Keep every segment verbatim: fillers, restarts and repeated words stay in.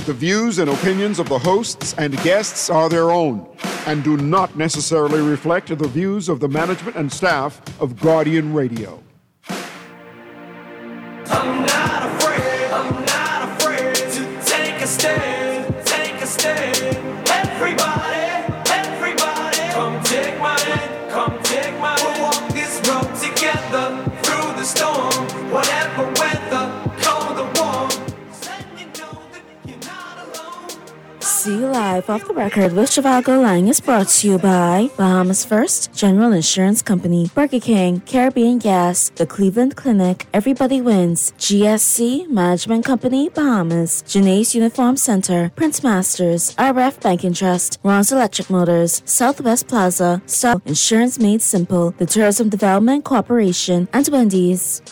The views and opinions of the hosts and guests are their own and do not necessarily reflect the views of the management and staff of Guardian Radio. I'm not afraid, I'm not afraid to take a stand, take a stand. Everybody, everybody, come take my hand, come take my hand. We'll walk this road together through the storm, whatever weather, cold or warm. See you live off the record with Shivago Lang is brought to you by Bahamas First General Insurance Company, Burger King, Caribbean Gas, the Cleveland Clinic, Everybody Wins, G S C Management Company, Bahamas, Janae's Uniform Center, Prince Masters, R F Banking Trust, Ron's Electric Motors, Southwest Plaza, Star Insurance Made Simple, the Tourism Development Corporation, and Wendy's.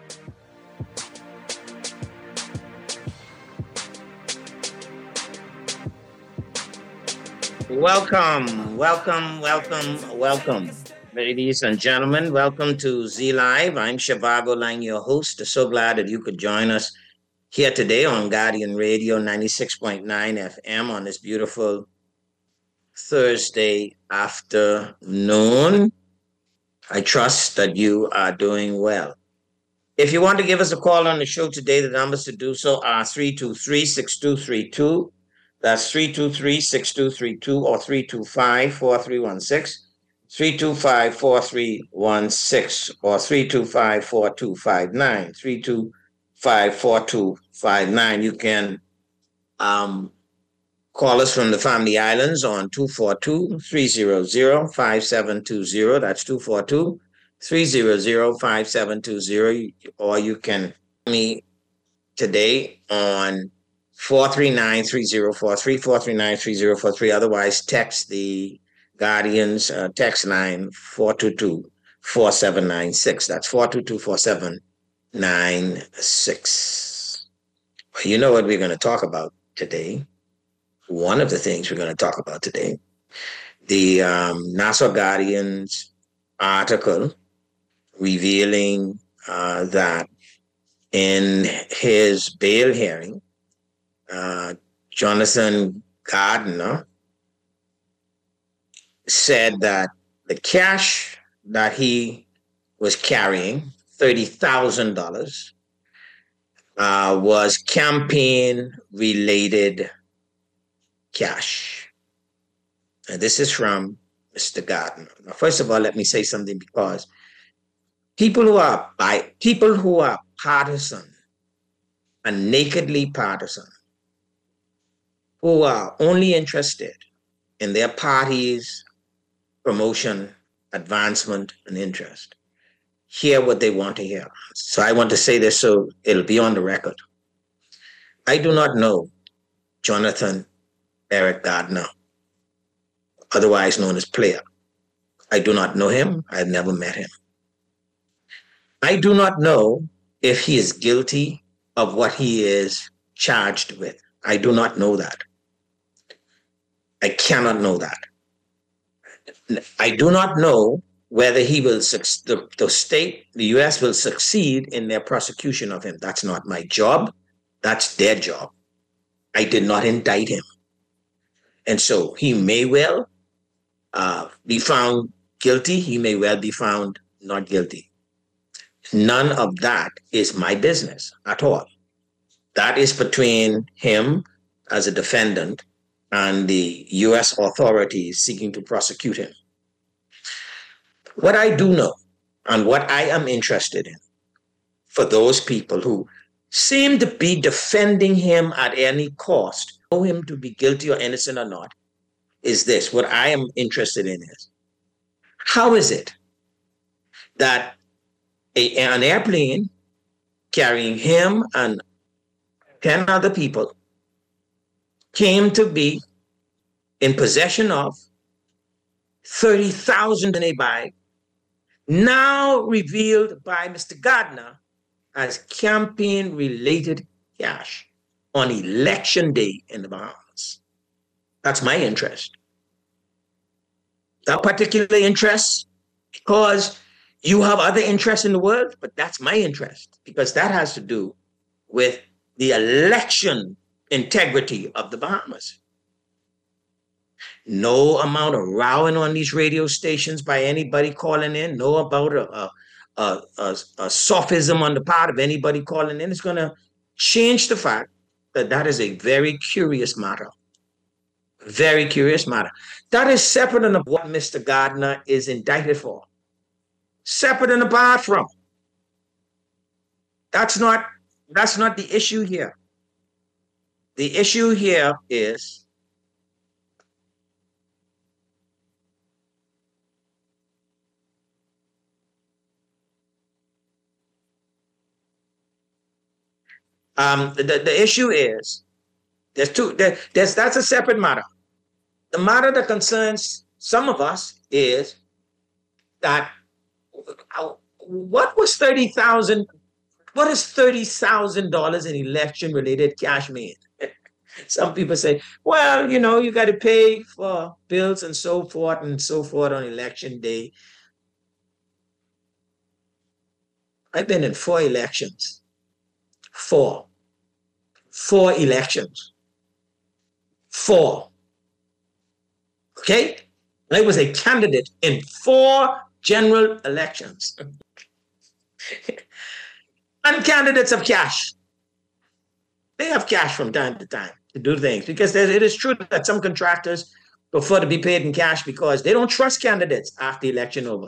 Welcome, welcome, welcome, welcome, ladies and gentlemen. Welcome to Z Live. I'm Shivago Lang, your host. So glad that you could join us here today on Guardian Radio ninety-six point nine F M on this beautiful Thursday afternoon. I trust that you are doing well. If you want to give us a call on the show today, the numbers to do so are three two three, six two three two. That's three two three, six two three two or three two five, four three one six, three two five, four three one six or three two five, four two five nine, three two five, four two five nine. You can um, call us from the Family Islands on two four two, three zero zero, five seven two zero. That's two four two, three zero zero, five seven two zero. Or you can call me today on four three nine, three zero four three, four three nine, three zero four three. Otherwise, text the Guardian's uh, text line four two two, four seven nine six. That's four two two, four seven nine six. Well, you know what we're going to talk about today. One of the things we're going to talk about today, the um, Nassau Guardian's article revealing uh, that in his bail hearing, Uh, Jonathan Gardner said that the cash that he was carrying, thirty thousand dollars, uh, was campaign-related cash. And this is from Mister Gardner. Now, first of all, let me say something, because people who are by people who are partisan and nakedly partisan, who are only interested in their party's promotion, advancement, and interest, hear what they want to hear. So I want to say this so it'll be on the record. I do not know Jonathan Eric Gardner, otherwise known as Player. I do not know him. I've never met him. I do not know if he is guilty of what he is charged with. I do not know that. I cannot know that. I do not know whether he will, the, the state, the U S will succeed in their prosecution of him. That's not my job. That's their job. I did not indict him. And so he may well uh, be found guilty. He may well be found not guilty. None of that is my business at all. That is between him as a defendant and the U S authorities seeking to prosecute him. What I do know and what I am interested in, for those people who seem to be defending him at any cost, know him to be guilty or innocent or not, is this. What I am interested in is, how is it that a, an airplane carrying him and ten other people came to be in possession of thirty thousand in a bag, now revealed by Mister Gardner as campaign-related cash on election day in the Bahamas? That's my interest. That particular interest, because you have other interests in the world, but that's my interest, because that has to do with the election integrity of the Bahamas. No amount of rowing on these radio stations by anybody calling in, no about a, a, a, a, a sophism on the part of anybody calling in is going to change the fact that that is a very curious matter. Very curious matter. That is separate and what Mister Gardner is indicted for. Separate and apart from. That's not, that's not the issue here. The issue here is um, the, the issue is there's two there, there's that's a separate matter. The matter that concerns some of us is that uh, what was thirty thousand what is thirty thousand dollars in election related cash mean? Some people say, well, you know, you got to pay for bills and so forth and so forth on election day. I've been in four elections. Four. Four elections. Four. Okay? I was a candidate in four general elections. And candidates have cash. They have cash from time to time to do things, because it is true that some contractors prefer to be paid in cash because they don't trust candidates after the election over.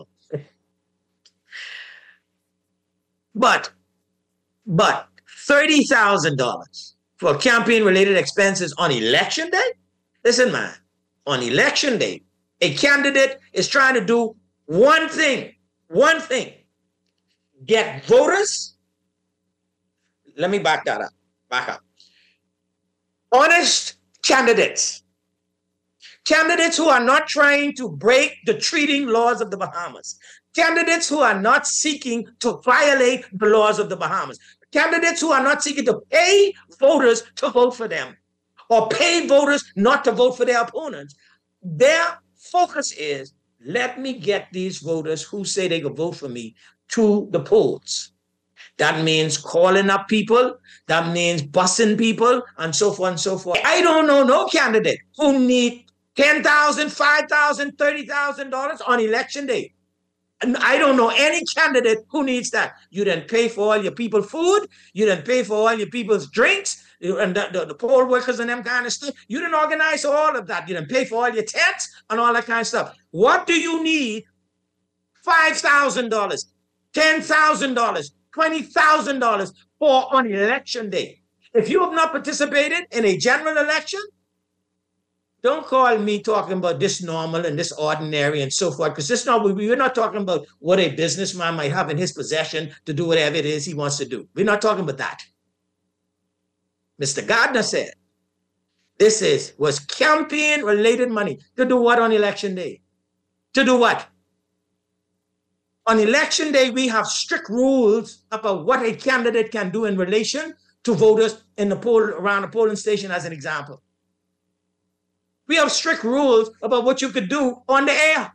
But, but thirty thousand dollars for campaign-related expenses on election day? Listen, man, on election day, a candidate is trying to do one thing, one thing, get voters. Let me back that up, back up. Honest candidates, candidates who are not trying to break the treating laws of the Bahamas, candidates who are not seeking to violate the laws of the Bahamas, candidates who are not seeking to pay voters to vote for them or pay voters not to vote for their opponents. Their focus is, let me get these voters who say they can vote for me to the polls. That means calling up people. That means bussing people and so forth and so forth. I don't know no candidate who need ten thousand dollars, five thousand dollars, thirty thousand dollars on election day. And I don't know any candidate who needs that. You didn't pay for all your people food. You didn't pay for all your people's drinks and the, the, the poll workers and them kind of stuff. You didn't organize all of that. You didn't pay for all your tents and all that kind of stuff. What do you need five thousand dollars, ten thousand dollars, twenty thousand dollars for on election day? If you have not participated in a general election, don't call me talking about this normal and this ordinary and so forth, because this not we're not talking about what a businessman might have in his possession to do whatever it is he wants to do. We're not talking about that. Mister Gardner said this is was campaign-related money. To do what on election day? To do what? On election day, we have strict rules about what a candidate can do in relation to voters in the poll around the polling station, as an example. We have strict rules about what you could do on the air.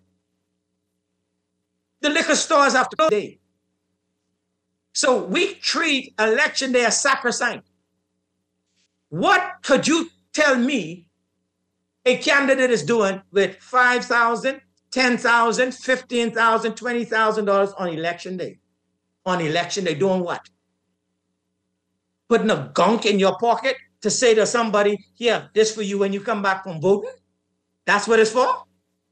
The liquor stores have to go there. So we treat election day as sacrosanct. What could you tell me a candidate is doing with five thousand dollars, ten thousand dollars, fifteen thousand dollars, twenty thousand dollars on election day? On election day, doing what? Putting a gunk in your pocket to say to somebody, here, this for you when you come back from voting? That's what it's for?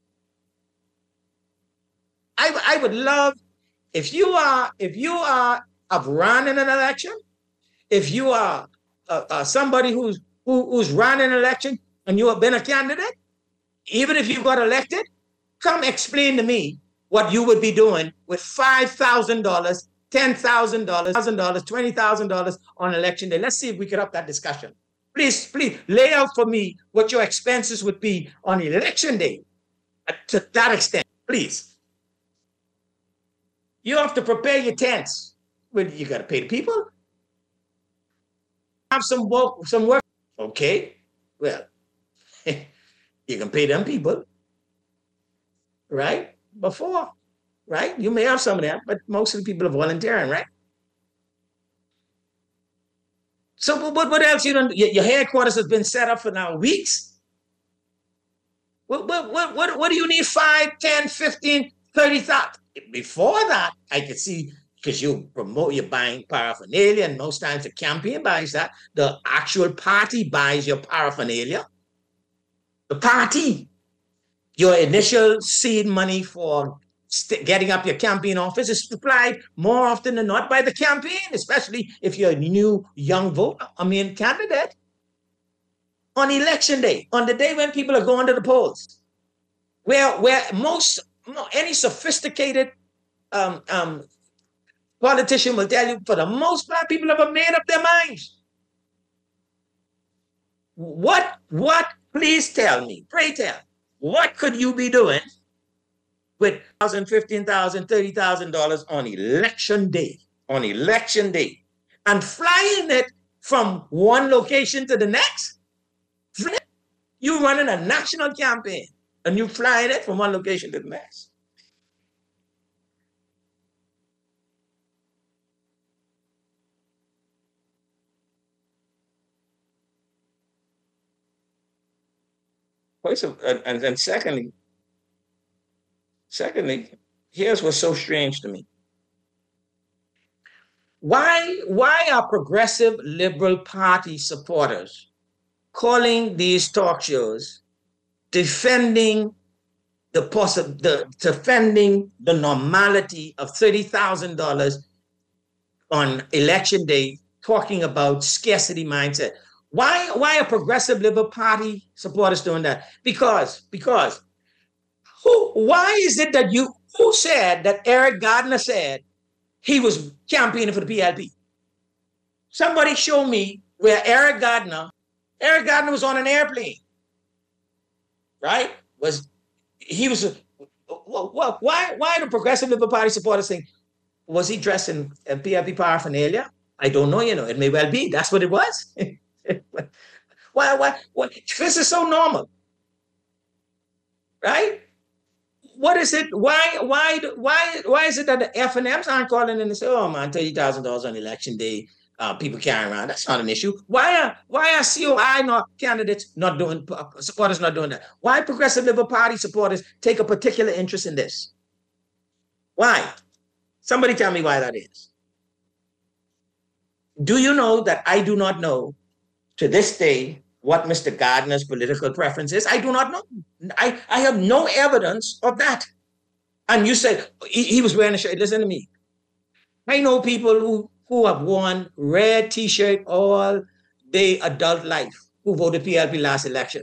I, I would love, if you are, if you are have run in an election, if you are uh, uh, somebody who's who, who's run an election and you have been a candidate, even if you got elected, come explain to me what you would be doing with five thousand dollars, ten thousand dollars, one thousand dollars, twenty thousand dollars on election day. Let's see if we could up that discussion. Please, please lay out for me what your expenses would be on election day to that extent, please. You have to prepare your tents. Well, you got to pay the people. Have some work, some work. Okay, well, you can pay them people, right? Before, right? You may have some of that, but most of the people are volunteering, right? So what, what else you don't, your, your headquarters has been set up for now weeks. What, what, what, what, what do you need five, ten, fifteen, thirty thousand? Before that, I could see, because you promote, you're buying paraphernalia, and most times the campaign buys that. The actual party buys your paraphernalia. The party, your initial seed money for getting up your campaign office is supplied more often than not by the campaign, especially if you're a new young voter, I mean candidate. On election day, on the day when people are going to the polls, where where most any sophisticated um, um, politician will tell you, for the most part, people have made up their minds. What, what, please tell me, pray tell, what could you be doing with one thousand dollars, fifteen thousand dollars, thirty thousand dollars on election day, on election day, and flying it from one location to the next? You running a national campaign, and you flying it from one location to the next. First of, and, and, and secondly, secondly, here's what's so strange to me. Why, why are progressive liberal party supporters calling these talk shows defending the possible, the defending the normality of thirty thousand dollars on election day, talking about scarcity mindset? Why, why are progressive liberal party supporters doing that? Because, because who, why is it that you, who said that Eric Gardner said he was campaigning for the P L P? Somebody show me where Eric Gardner, Eric Gardner was on an airplane, right? Was, he was, well, why, why the progressive liberal party supporters think, was he dressed in, in P L P paraphernalia? I don't know, you know, it may well be, that's what it was. why, why, why, this is so normal, right? What is it? Why, why, why, why is it that the F and Ms aren't calling in and say, "Oh man, thirty thousand dollars on election day, uh, people carrying around"? That's not an issue. Why are, why are C O I not candidates not doing, supporters not doing that? Why progressive liberal party supporters take a particular interest in this? Why? Somebody tell me why that is. Do you know that I do not know to this day what Mister Gardner's political preference is? I do not know. I, I have no evidence of that. And you said he, he was wearing a shirt. Listen to me. I know people who, who have worn red t-shirt all day adult life who voted P L P last election.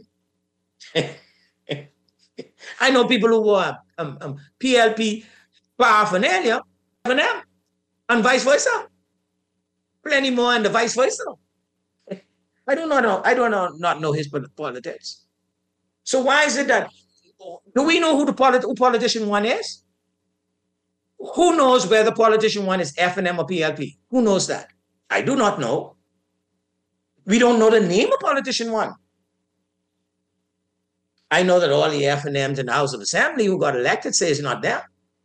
I know people who wore um, um, P L P paraphernalia and vice versa. Plenty more and the vice versa. I do not know. I do not, not know his politics. So why is it that, do we know who the polit who politician one is? Who knows whether politician one is F and M or P L P? Who knows that? I do not know. We don't know the name of politician one. I know that all the F and Ms in the House of Assembly who got elected say it's not them.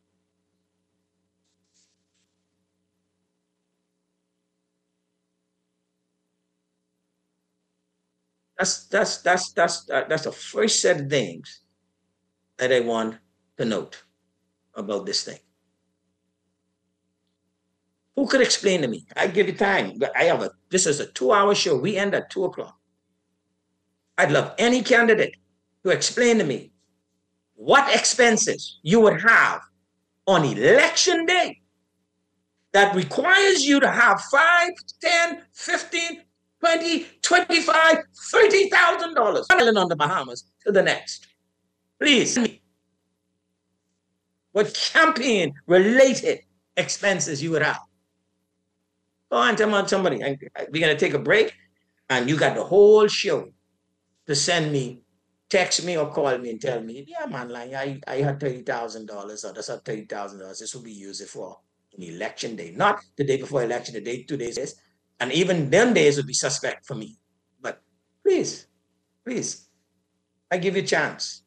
That's, that's, that's, that's, that's the first set of things that I want to note about this thing. Who could explain to me? I give you time. I have a, this is a two hour show. We end at two o'clock. I'd love any candidate to explain to me what expenses you would have on election day that requires you to have five, ten, fifteen, twenty, twenty-five, thirty thousand dollars on the Bahamas to the next. Please. What campaign related expenses you would have. Go on, tell somebody, we're going to take a break and you got the whole show to send me, text me or call me and tell me, yeah, man, like I, I had thirty thousand dollars or that's not thirty thousand dollars. This will be used for an election day, not the day before election, the day, two days. And even them days would be suspect for me. But please, please, I give you a chance.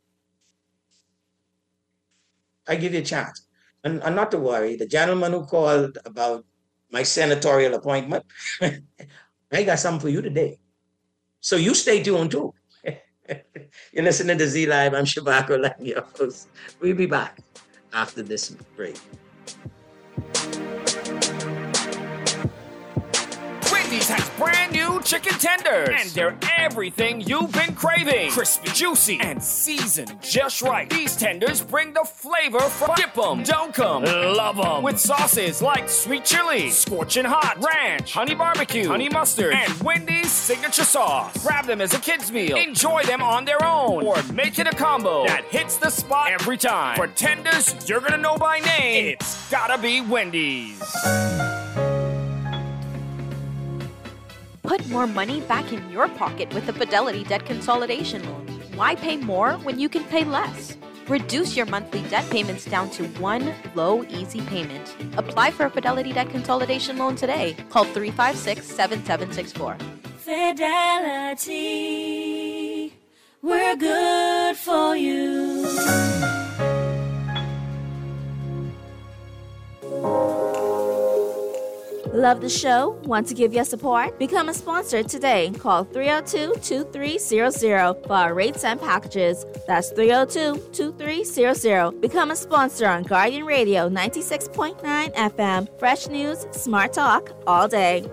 I give you a chance. And, and not to worry, the gentleman who called about my senatorial appointment, I got something for you today. So you stay tuned too. You're listening to Z Live. I'm Shabako Lang, your host. We'll be back after this break. Wendy's has brand new chicken tenders, and they're everything you've been craving. Crispy, juicy, and seasoned just right. These tenders bring the flavor from dip 'em, dunk 'em, love 'em. With sauces like sweet chili, scorching hot, ranch, honey barbecue, honey mustard, and Wendy's signature sauce. Grab them as a kid's meal, enjoy them on their own, or make it a combo that hits the spot every time. For tenders you're gonna know by name, it's gotta be Wendy's. Put more money back in your pocket with the Fidelity Debt Consolidation Loan. Why pay more when you can pay less? Reduce your monthly debt payments down to one low, easy payment. Apply for a Fidelity Debt Consolidation Loan today. Call three five six, seven seven six four. Fidelity, we're good for you. Love the show? Want to give your support? Become a sponsor today. Call three oh two, two three zero zero for our rates and packages. That's three oh two, two three zero zero. Become a sponsor on Guardian Radio ninety-six point nine F M. Fresh news, smart talk, all day.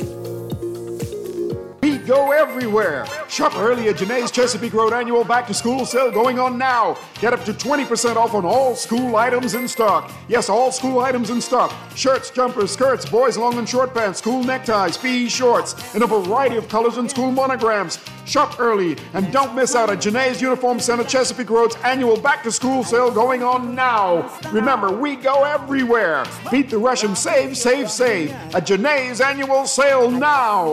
We go everywhere. Shop early at Janae's Chesapeake Road annual back to school sale going on now. Get up to twenty percent off on all school items in stock. Yes, all school items in stock. Shirts, jumpers, skirts, boys long and short pants, school neckties, P E shorts, and a variety of colors and school monograms. Shop early and don't miss out at Janae's Uniform Center Chesapeake Road's annual back to school sale going on now. Remember, we go everywhere. Beat the rush and save, save, save at Janae's annual sale now.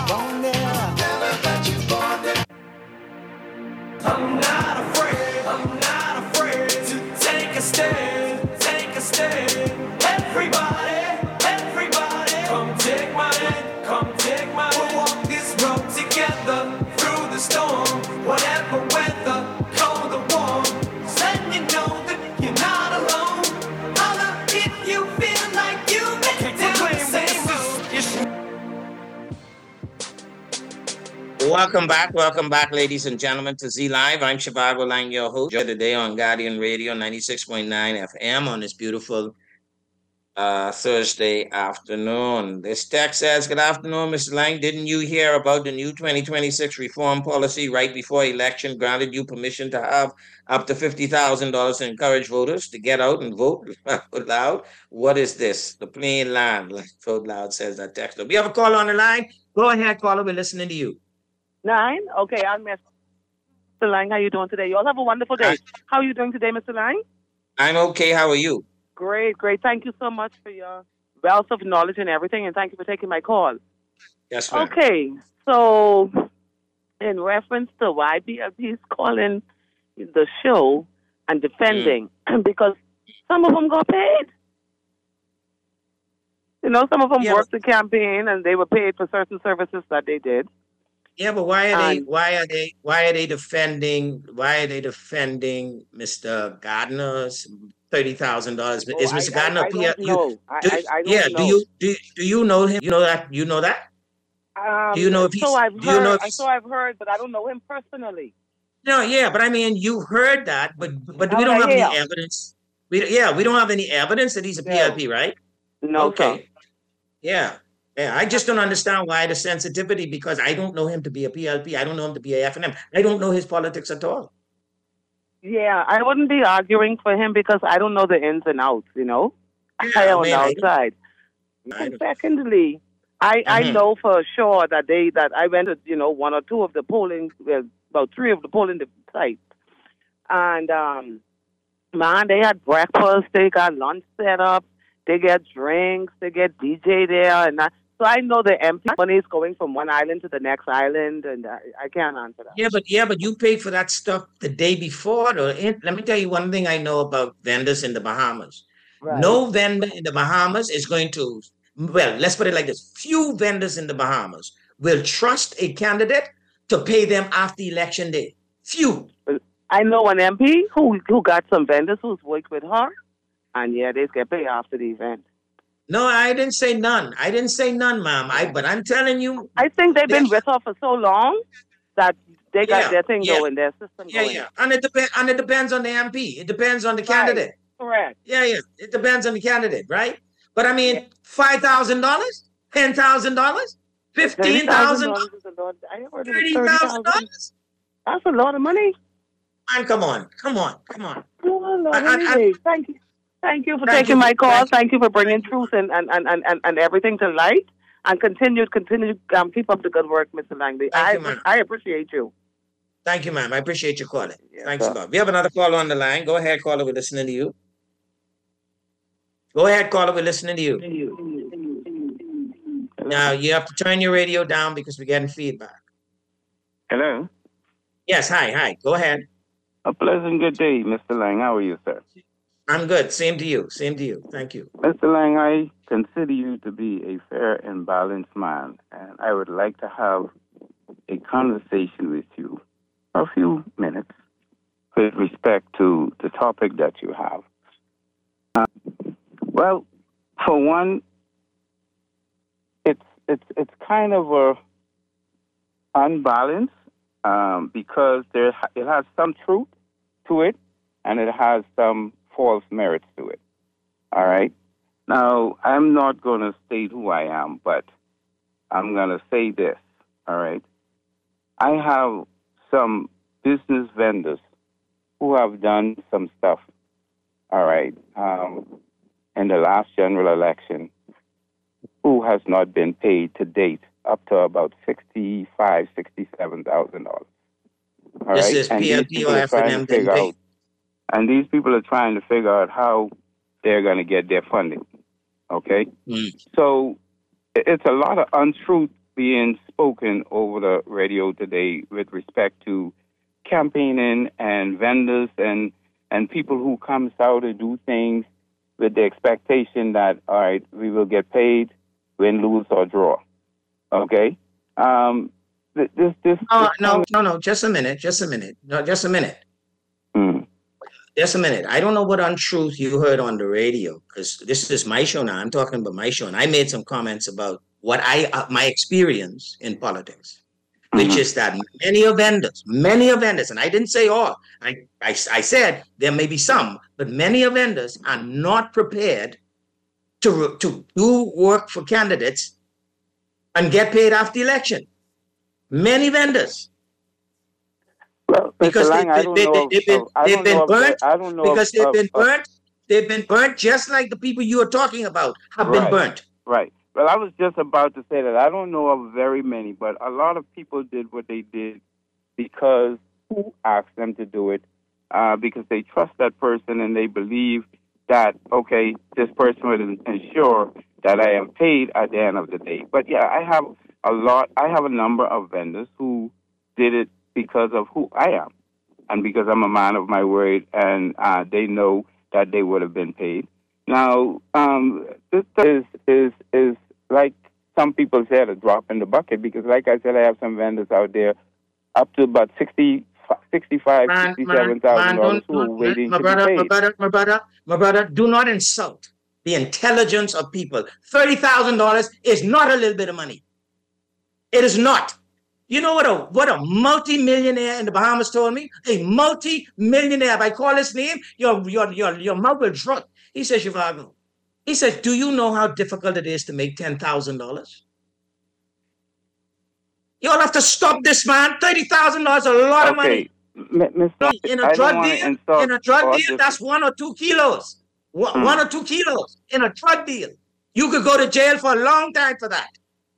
I'm not afraid, I'm not afraid to take a stand, take a stand. Everybody, everybody, come take my hand, come take my hand. We'll walk this road together through the storm, whatever weather, cold or warm. So you know that you're not alone. Holler if you feel like you've been down the same road. Welcome back, welcome back, ladies and gentlemen, to Z Live. I'm Shivago Lang, your host. Today on Guardian Radio ninety-six point nine F M on this beautiful uh, Thursday afternoon. This text says, good afternoon, Mister Lang. Didn't you hear about the new twenty twenty-six reform policy right before election granted you permission to have up to fifty thousand dollars to encourage voters to get out and vote out loud? What is this? The plain land, like Vote Loud says that text. We have a call on the line. Go ahead, caller. We're listening to you. Nine? Okay, I'm Mister Lang. How you doing today? You all have a wonderful day. How are you doing today, Mister Lang? I'm okay. How are you? Great, great. Thank you so much for your wealth of knowledge and everything, and thank you for taking my call. Yes, ma'am. Okay, so in reference to why B L P is calling the show and defending, mm. because some of them got paid. You know, some of them yeah, worked but- the campaign and they were paid for certain services that they did. Yeah, but why are Um, they? Why are they? Why are they defending? Why are they defending Mister Gardner's thirty thousand dollars? Oh, Is Mister I- I- Gardner? I don't you- know. I- do- I- I don't yeah. know. Do you do? Do you know him? You know that? You know that? Um, Do you know if he's? so I've do you know heard, if I he's? so I've heard, but I don't know him personally. No, yeah, but I mean, you heard that, but but How we don't would have I any hear? evidence. We yeah, we don't have any evidence that he's a No. P L P, right? No, Okay. sir. Yeah. Yeah, I just don't understand why the sensitivity, because I don't know him to be a P L P. I don't know him to be a F N M. I don't know his politics at all. Yeah, I wouldn't be arguing for him because I don't know the ins and outs, you know? Yeah, I am on man, the I- outside. I And don't- secondly, I, I Mhm. know for sure that they that I went to, you know, one or two of the polling, well, about three of the polling sites. And, um, man, they had breakfast, they got lunch set up, they get drinks, they get D J there. And that. So I know the M P money is going from one island to the next island, and I, I can't answer that. Yeah, but yeah, but you paid for that stuff the day before. Though. It- Let me tell you one thing I know about vendors in the Bahamas. Right. No vendor in the Bahamas is going to, well, let's put it like this. Few vendors in the Bahamas will trust a candidate to pay them after election day. Few. I know an M P who who got some vendors who's worked with her, and yeah, they get paid after the event. No, I didn't say none. I didn't say none, ma'am. I but I'm telling you. I think they've been that- with her for so long that they got Yeah, their thing yeah. going, their system Yeah, going. yeah. And it depends and it depends on the M P. It depends on the Right. candidate. Correct. Yeah, yeah. It depends on the candidate, right? But I mean, five thousand dollars, ten thousand dollars, fifteen thousand dollars, thirty thousand dollars is a lot. I heard it was thirty thirty thousand thousand. dollars. That's a lot of money. And come on, come on, come on. Oh, Lord, I- I- anyway, thank you. Thank you for Thank taking you. my call. Thank you. Thank you for bringing truth and, and, and, and, and, and everything to light. And continue, continue, um, keep up the good work, Mister Langley. Thank I, you, ma'am. I appreciate you. Thank you, ma'am. I appreciate you calling. Yes, Thanks sir. a lot. We have another caller on the line. Go ahead, caller. We're listening to you. Go ahead, caller. We're listening to you. Now you have to turn your radio down because we're getting feedback. Hello. Yes, hi, hi. Go ahead. A pleasant good day, Mister Lang. How are you, sir? I'm good. Same to you. Same to you. Thank you. Mister Lang, I consider you to be a fair and balanced man, and I would like to have a conversation with you for a few minutes with respect to the topic that you have. Uh, well, for one, it's it's it's kind of a unbalanced um, because there it has some truth to it, and it has some false merits to it. All right. Now, I'm not going to state who I am, but I'm going to say this. All right. I have some business vendors who have done some stuff. All right. Um, in the last general election, who has not been paid to date up to about sixty-five, sixty-seven thousand dollars. All This right. is And P these L P people O are F and trying them to didn't figure pay. out, and these people are trying to figure out how they're going to get their funding. Okay. Mm. So i- it's a lot of untruth being spoken over the radio today with respect to campaigning and vendors and and people who comes out to do things with the expectation that, all right, we will get paid, win, lose, or draw. Okay? Um, th- this, this, No, this no, no, no. Just a minute. Just a minute. No, just a minute. Mm. Just a minute. I don't know what untruth you heard on the radio because this is my show now. I'm talking about my show, and I made some comments about what I uh, my experience in politics, which Mhm. is that many of vendors, many of vendors, and I didn't say all. I, I I said there may be some, but many of vendors are not prepared to re- to do work for candidates and get paid after the election. Many vendors. Well, Because Mister they, Lang, I they, don't they, know they, of- they've been, of- I they've don't been know of the- burnt I don't know because of- they've of- been of- burnt. They've been burnt just like the people you are talking about have been Right. burnt. Right. Well, I was just about to say that I don't know of very many, but a lot of people did what they did because who asked them to do it? Uh, because they trust that person and they believe that, okay, this person will ensure that I am paid at the end of the day. But yeah, I have a lot, I have a number of vendors who did it because of who I am and because I'm a man of my word and uh, they know that they would have been paid. Now, um, this is is is like some people said, a drop in the bucket because, like I said, I have some vendors out there up to about sixty, sixty-five, Man, sixty-seven man, thousand man, dollars don't, who are don't- waiting my to brother, be my paid. brother, my brother, my brother, do not insult the intelligence of people. thirty thousand dollars is not a little bit of money. It is not. You know what a what a multi-millionaire in the Bahamas told me? A multi-millionaire. If I call his name, your your your your mouth will drop. He says, Chicago. He says, do you know how difficult it is to make ten thousand dollars? You'll have to stop this man. thirty thousand dollars is a lot of money. Okay, M- Mister In a I don't drug want to deal, insult in a drug all deal, this- that's one or two kilos. One, Hmm. one or two kilos in a drug deal. You could go to jail for a long time for that.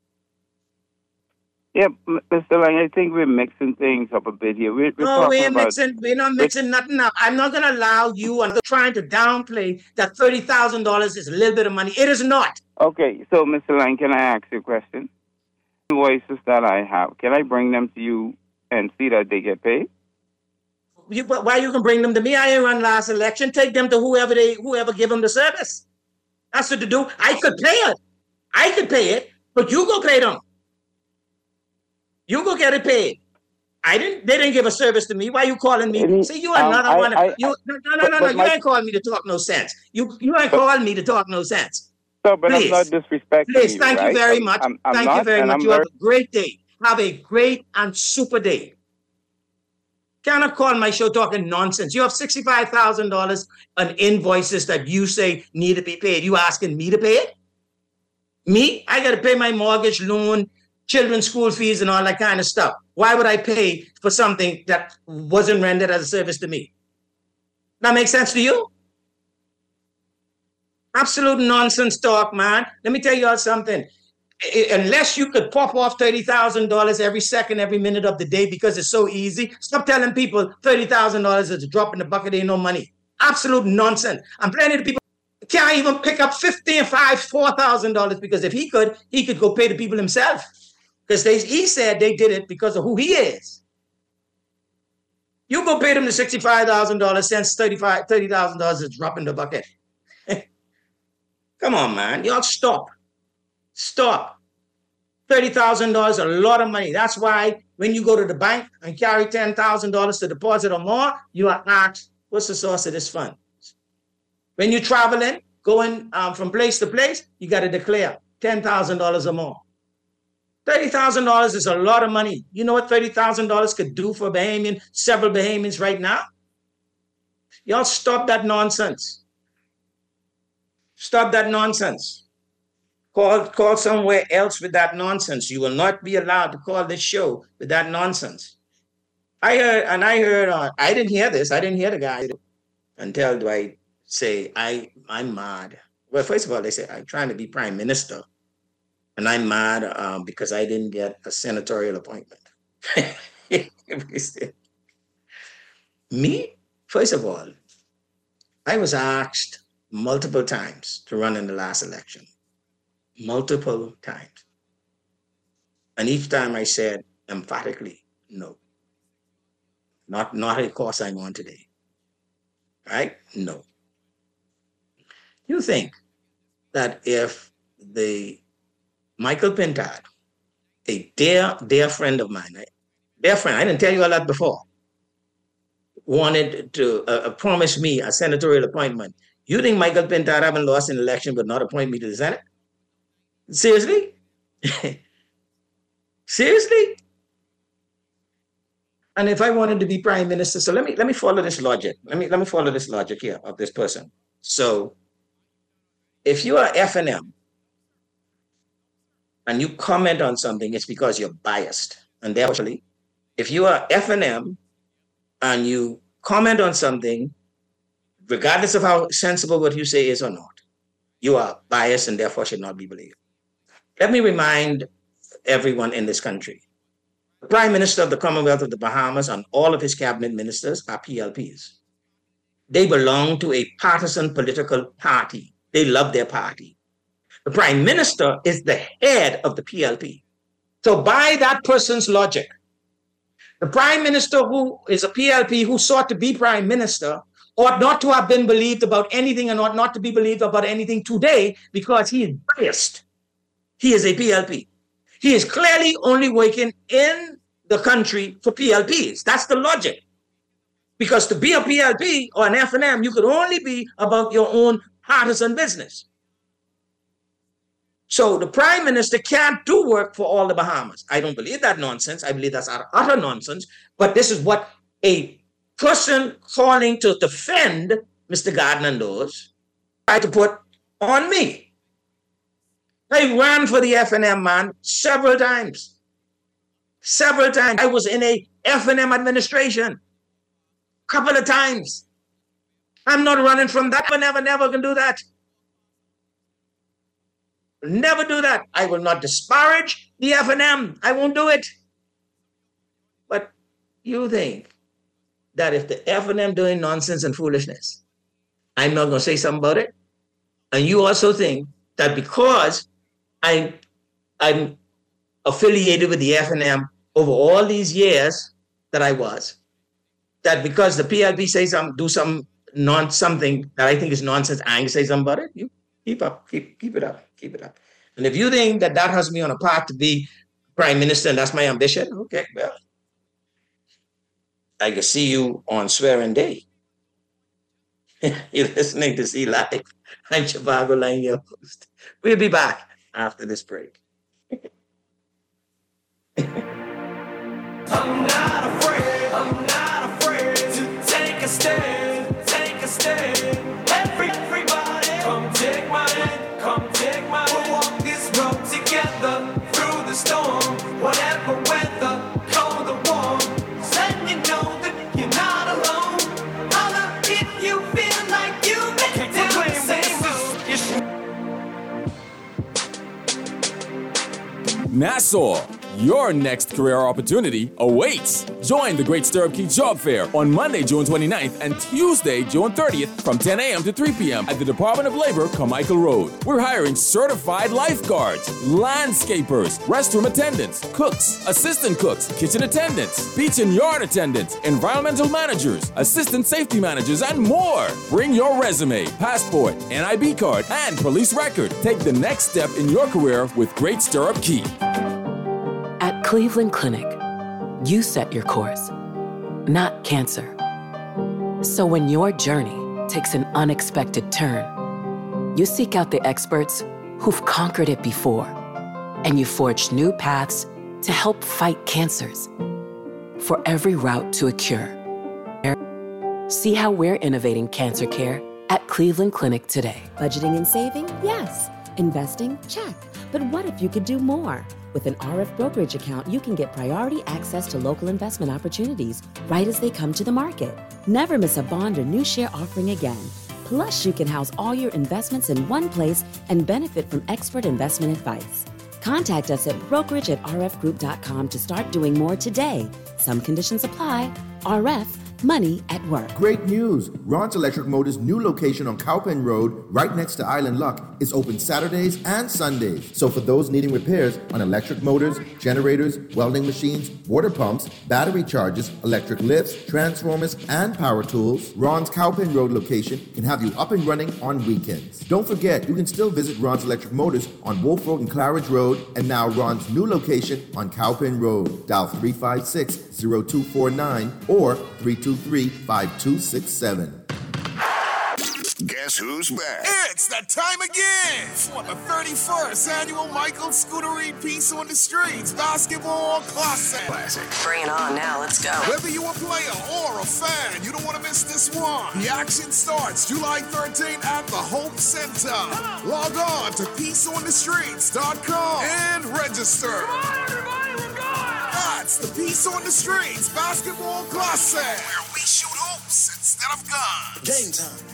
Yeah, M- Mister Lang, I think we're mixing things up a bit here. We're, we're No, talking we ain't about mixing. We're not mixing nothing up. I'm not going to allow you and trying to downplay that thirty thousand dollars is a little bit of money. It is not. Okay, so Mister Lang, can I ask you a question? Invoices that I have, can I bring them to you and see that they get paid? You, but why you can bring them to me? I ain't run last election. Take them to whoever they whoever give them the service. That's what to do. I could pay it. I could pay it, but you go pay them. You go get it paid. I didn't. They didn't give a service to me. Why you calling me? Any- See, you um, another I- one. I- you no no no but- no. but You my- ain't calling me to talk no sense. You you ain't calling me to talk no sense. So, but Please. I'm not disrespecting Please, you, thank right? you very I'm, much. I'm, I'm thank not, you very and much. I'm You very... have a great day. Have a great and super day. Cannot call my show talking nonsense. You have sixty-five thousand dollars on invoices that you say need to be paid. You asking me to pay it? Me? I got to pay my mortgage, loan, children's school fees, and all that kind of stuff. Why would I pay for something that wasn't rendered as a service to me? That makes sense to you? Absolute nonsense talk, man. Let me tell you all something. I- unless you could pop off thirty thousand dollars every second, every minute of the day because it's so easy, stop telling people thirty thousand dollars is a drop in the bucket, ain't no money. Absolute nonsense. I'm plenty of people can't even pick up fifteen, five, four thousand dollars because if he could, he could go pay the people himself. Because they he said they did it because of who he is. You go pay them the sixty-five thousand dollars, since thirty-five, thirty thousand dollars is a drop in the bucket. Come on, man. Y'all stop. Stop. thirty thousand dollars is a lot of money. That's why when you go to the bank and carry ten thousand dollars to deposit or more, you are asked, what's the source of this fund? When you're traveling, going um, from place to place, you got to declare ten thousand dollars or more. thirty thousand dollars is a lot of money. You know what thirty thousand dollars could do for Bahamian, several Bahamians right now? Y'all stop that nonsense. Stop that nonsense. Call, call somewhere else with that nonsense. You will not be allowed to call this show with that nonsense. I heard, and I heard, uh, I didn't hear this. I didn't hear the guy until Dwight say, I, I'm mad. Well, first of all, they say, I'm trying to be prime minister. And I'm mad um, because I didn't get a senatorial appointment. Me, first of all, I was asked multiple times to run in the last election. Multiple times. And each time I said emphatically, no. Not, not a course I'm on today. Right? No. You think that if the Michael Pintard, a dear, dear friend of mine, right? Dear friend, I didn't tell you all that before, wanted to uh, promise me a senatorial appointment. You think Michael Pintard haven't lost an election but not appoint me to the Senate? Seriously? Seriously? And if I wanted to be prime minister, so let me let me follow this logic. Let me let me follow this logic here of this person. So if you are F N M and you comment on something, it's because you're biased. And therefore, if you are F N M and you comment on something, regardless of how sensible what you say is or not, you are biased and therefore should not be believed. Let me remind everyone in this country, the Prime Minister of the Commonwealth of the Bahamas and all of his cabinet ministers are P L Ps. They belong to a partisan political party. They love their party. The Prime Minister is the head of the P L P. So by that person's logic, the Prime Minister who is a P L P who sought to be Prime Minister ought not to have been believed about anything and ought not to be believed about anything today because he is biased. He is a P L P. He is clearly only working in the country for P L Ps. That's the logic. Because to be a P L P or an F N M, you could only be about your own partisan business. So the Prime Minister can't do work for all the Bahamas. I don't believe that nonsense. I believe that's utter nonsense. But this is what a person calling to defend Mister Gardner knows tried to put on me. I ran for the F N M, man, several times. Several times. I was in a F N M administration. Couple of times. I'm not running from that. I never, never can do that. Never do that. I will not disparage the F N M. I won't do it. But you think that if the F N M doing nonsense and foolishness, I'm not going to say something about it? And you also think that because I, I'm affiliated with the F N M over all these years that I was, that because the P L P says I'm do some non something that I think is nonsense, I can say something about it. You keep up, keep keep it up, keep it up. And if you think that that has me on a path to be prime minister and that's my ambition, okay, well, I can see you on swearing day. You're listening to See Live. I'm Zhivago Lang, your host. We'll be back after this break. I'm not afraid, I'm not afraid to take a stand, take a stand. Every, everybody, come take my hand, come take my hand. We'll walk this road together through the storm, whatever weather, cold or warm. Just letting you know that you're not alone. Holla if you feel like you've been down the same road. Nassau, your next career opportunity awaits. Join the Great Stirrup Key Job Fair on Monday, June twenty-ninth and Tuesday, June thirtieth from ten a.m. to three p.m. at the Department of Labor, Carmichael Road. We're hiring certified lifeguards, landscapers, restroom attendants, cooks, assistant cooks, kitchen attendants, beach and yard attendants, environmental managers, assistant safety managers, and more. Bring your resume, passport, N I B card, and police record. Take the next step in your career with Great Stirrup Key. At Cleveland Clinic, you set your course, not cancer. So when your journey takes an unexpected turn, you seek out the experts who've conquered it before, and you forge new paths to help fight cancers. For every route to a cure, see how we're innovating cancer care at Cleveland Clinic today. Budgeting and saving? Yes. Investing? Check. But what if you could do more? With an R F brokerage account, you can get priority access to local investment opportunities right as they come to the market. Never miss a bond or new share offering again. Plus, you can house all your investments in one place and benefit from expert investment advice. Contact us at brokerage at r f group dot com to start doing more today. Some conditions apply. R F, money at work. Great news! Ron's Electric Motors' new location on Cowpen Road, right next to Island Luck, is open Saturdays and Sundays. So for those needing repairs on electric motors, generators, welding machines, water pumps, battery chargers, electric lifts, transformers, and power tools, Ron's Cowpen Road location can have you up and running on weekends. Don't forget, you can still visit Ron's Electric Motors on Wolf Road and Claridge Road, and now Ron's new location on Cowpen Road. Dial three five six, zero two four nine or three two three, five two six seven. Guess who's back? It's that time again for the thirty-first annual Michael Scuderi Peace on the Streets Basketball Classic. Classic. Bring it on now, let's go. Whether you're a player or a fan, you don't want to miss this one. The action starts July thirteenth at the Hope Center. Log on to peace on the streets dot com and register. Come on, everybody, we're going! That's the Peace on the Streets Basketball Classic, where we shoot hoops instead of guns. Game time.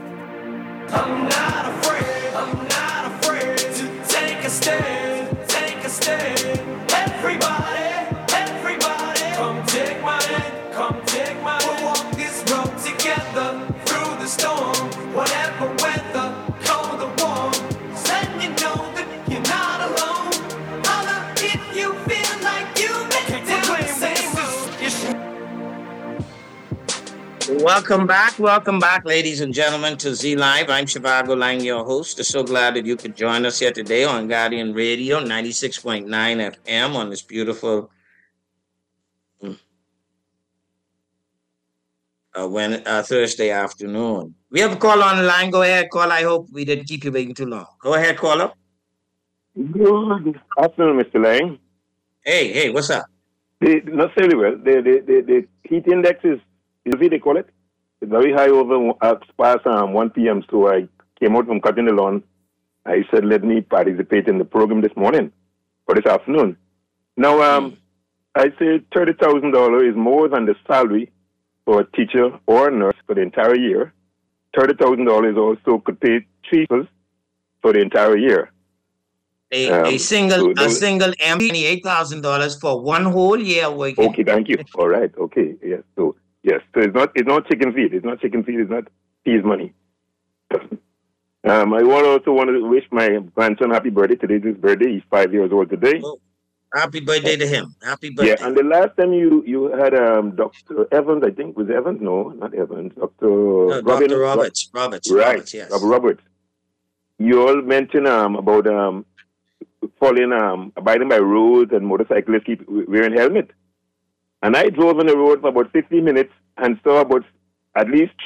I'm not afraid, I'm not afraid to take a stand, take a stand. Everybody, everybody, come take my hand, come take my hand. We'll walk this road together through the storm, whatever weather, cold or warm. Just letting you know that you're not alone. Holla if you feel like you've been down the same road. Welcome back, welcome back, ladies and gentlemen, to Z Live. I'm Zhivago Lang, your host. I'm so glad that you could join us here today on Guardian Radio, ninety-six point nine F M on this beautiful uh, when, uh, Thursday afternoon. We have a call on the line. Go ahead, call. I hope we didn't keep you waiting too long. Go ahead, caller. Good afternoon, Mister Lang. Hey, hey, what's up? The, not very well. The, the, the, the heat index is, is what they call it. It's very high over at past um, one p.m. So I came out from cutting the lawn. I said, let me participate in the program this morning or this afternoon. Now, um, I say thirty thousand dollars is more than the salary for a teacher or a nurse for the entire year. thirty thousand dollars also could pay three people for the entire year. A, um, a single so a those, single M twenty-eight thousand dollars for one whole year working. Okay, thank you. All right, okay, yes. So yes, so it's not it's not chicken feed. It's not chicken feed. It's not his money. Um, I want also want to wish my grandson happy birthday. Today's his birthday. He's five years old today. Oh, happy birthday to him. Happy birthday. Yeah, and the last time you, you had um, Doctor Evans, I think, was it Evans? No, not Evans. Doctor No, Robin, Doctor Roberts. Roberts. Right, Roberts, yes. Robert Roberts. You all mentioned um, about um, following, um, abiding by rules and motorcyclists keep wearing helmet. And I drove on the road for about fifty minutes and saw about at least three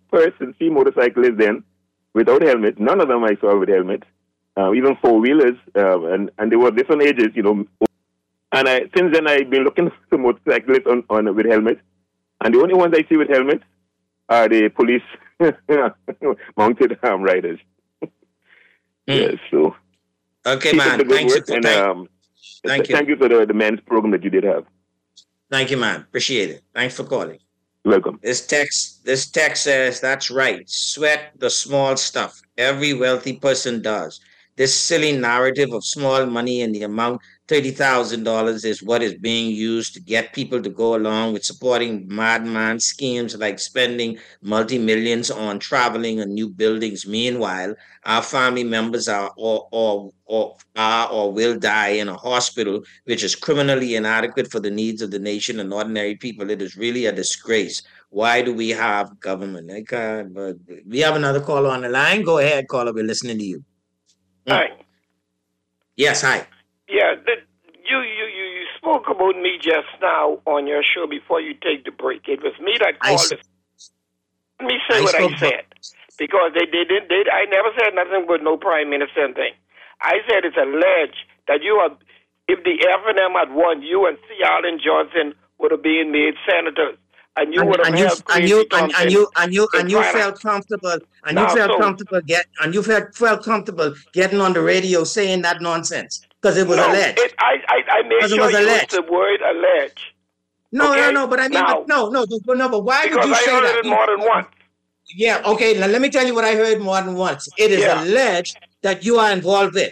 persons, see motorcyclists then without helmets. None of them I saw with helmets. Uh, even four wheelers, uh, and and they were different ages, you know. And I, since then, I've been looking for motorcyclists on, on with helmets, and the only ones I see with helmets are the police mounted um, riders. Mm. Yes, so okay, keep man. up the good Thanks work, for, and thank, um, thank th- you. thank you for the, the men's program that you did have. Thank you, man. Appreciate it. Thanks for calling. Welcome. This text, this text says, that's right. Sweat the small stuff. Every wealthy person does. This silly narrative of small money and the amount thirty thousand dollars is what is being used to get people to go along with supporting madman schemes like spending multi-millions on traveling and new buildings. Meanwhile, our family members are or, or, or are or will die in a hospital, which is criminally inadequate for the needs of the nation and ordinary people. It is really a disgrace. Why do we have government? Like, uh, but we have another caller on the line. Go ahead, caller. We're listening to you. Hi. Yes, hi. Yeah, the, you, you, you, you spoke about me just now on your show before you take the break. It was me that called. I, this. Let me say I what I spoke- said. Because they they didn't. They, I never said nothing but no prime minister and thing. I said it's alleged that you are. If the F and M had won, you and C. Allen Johnson would have been made senators. And you and, would have and you, helped and Kwesi you, and, Thompson and you, and you, in and you finance. felt comfortable, and Now, you felt so- comfortable get, and you felt felt comfortable getting on the radio saying that nonsense because it was no, alleged. It, I, I, I made 'Cause it sure was you alleged. used the word alleged. No, okay? no, no. But I mean, Now, but no, no, but no. But why would because you I say heard that? it more than once. Yeah. Okay. Now let me tell you what I heard more than once. It is Yeah. alleged that you are involved with.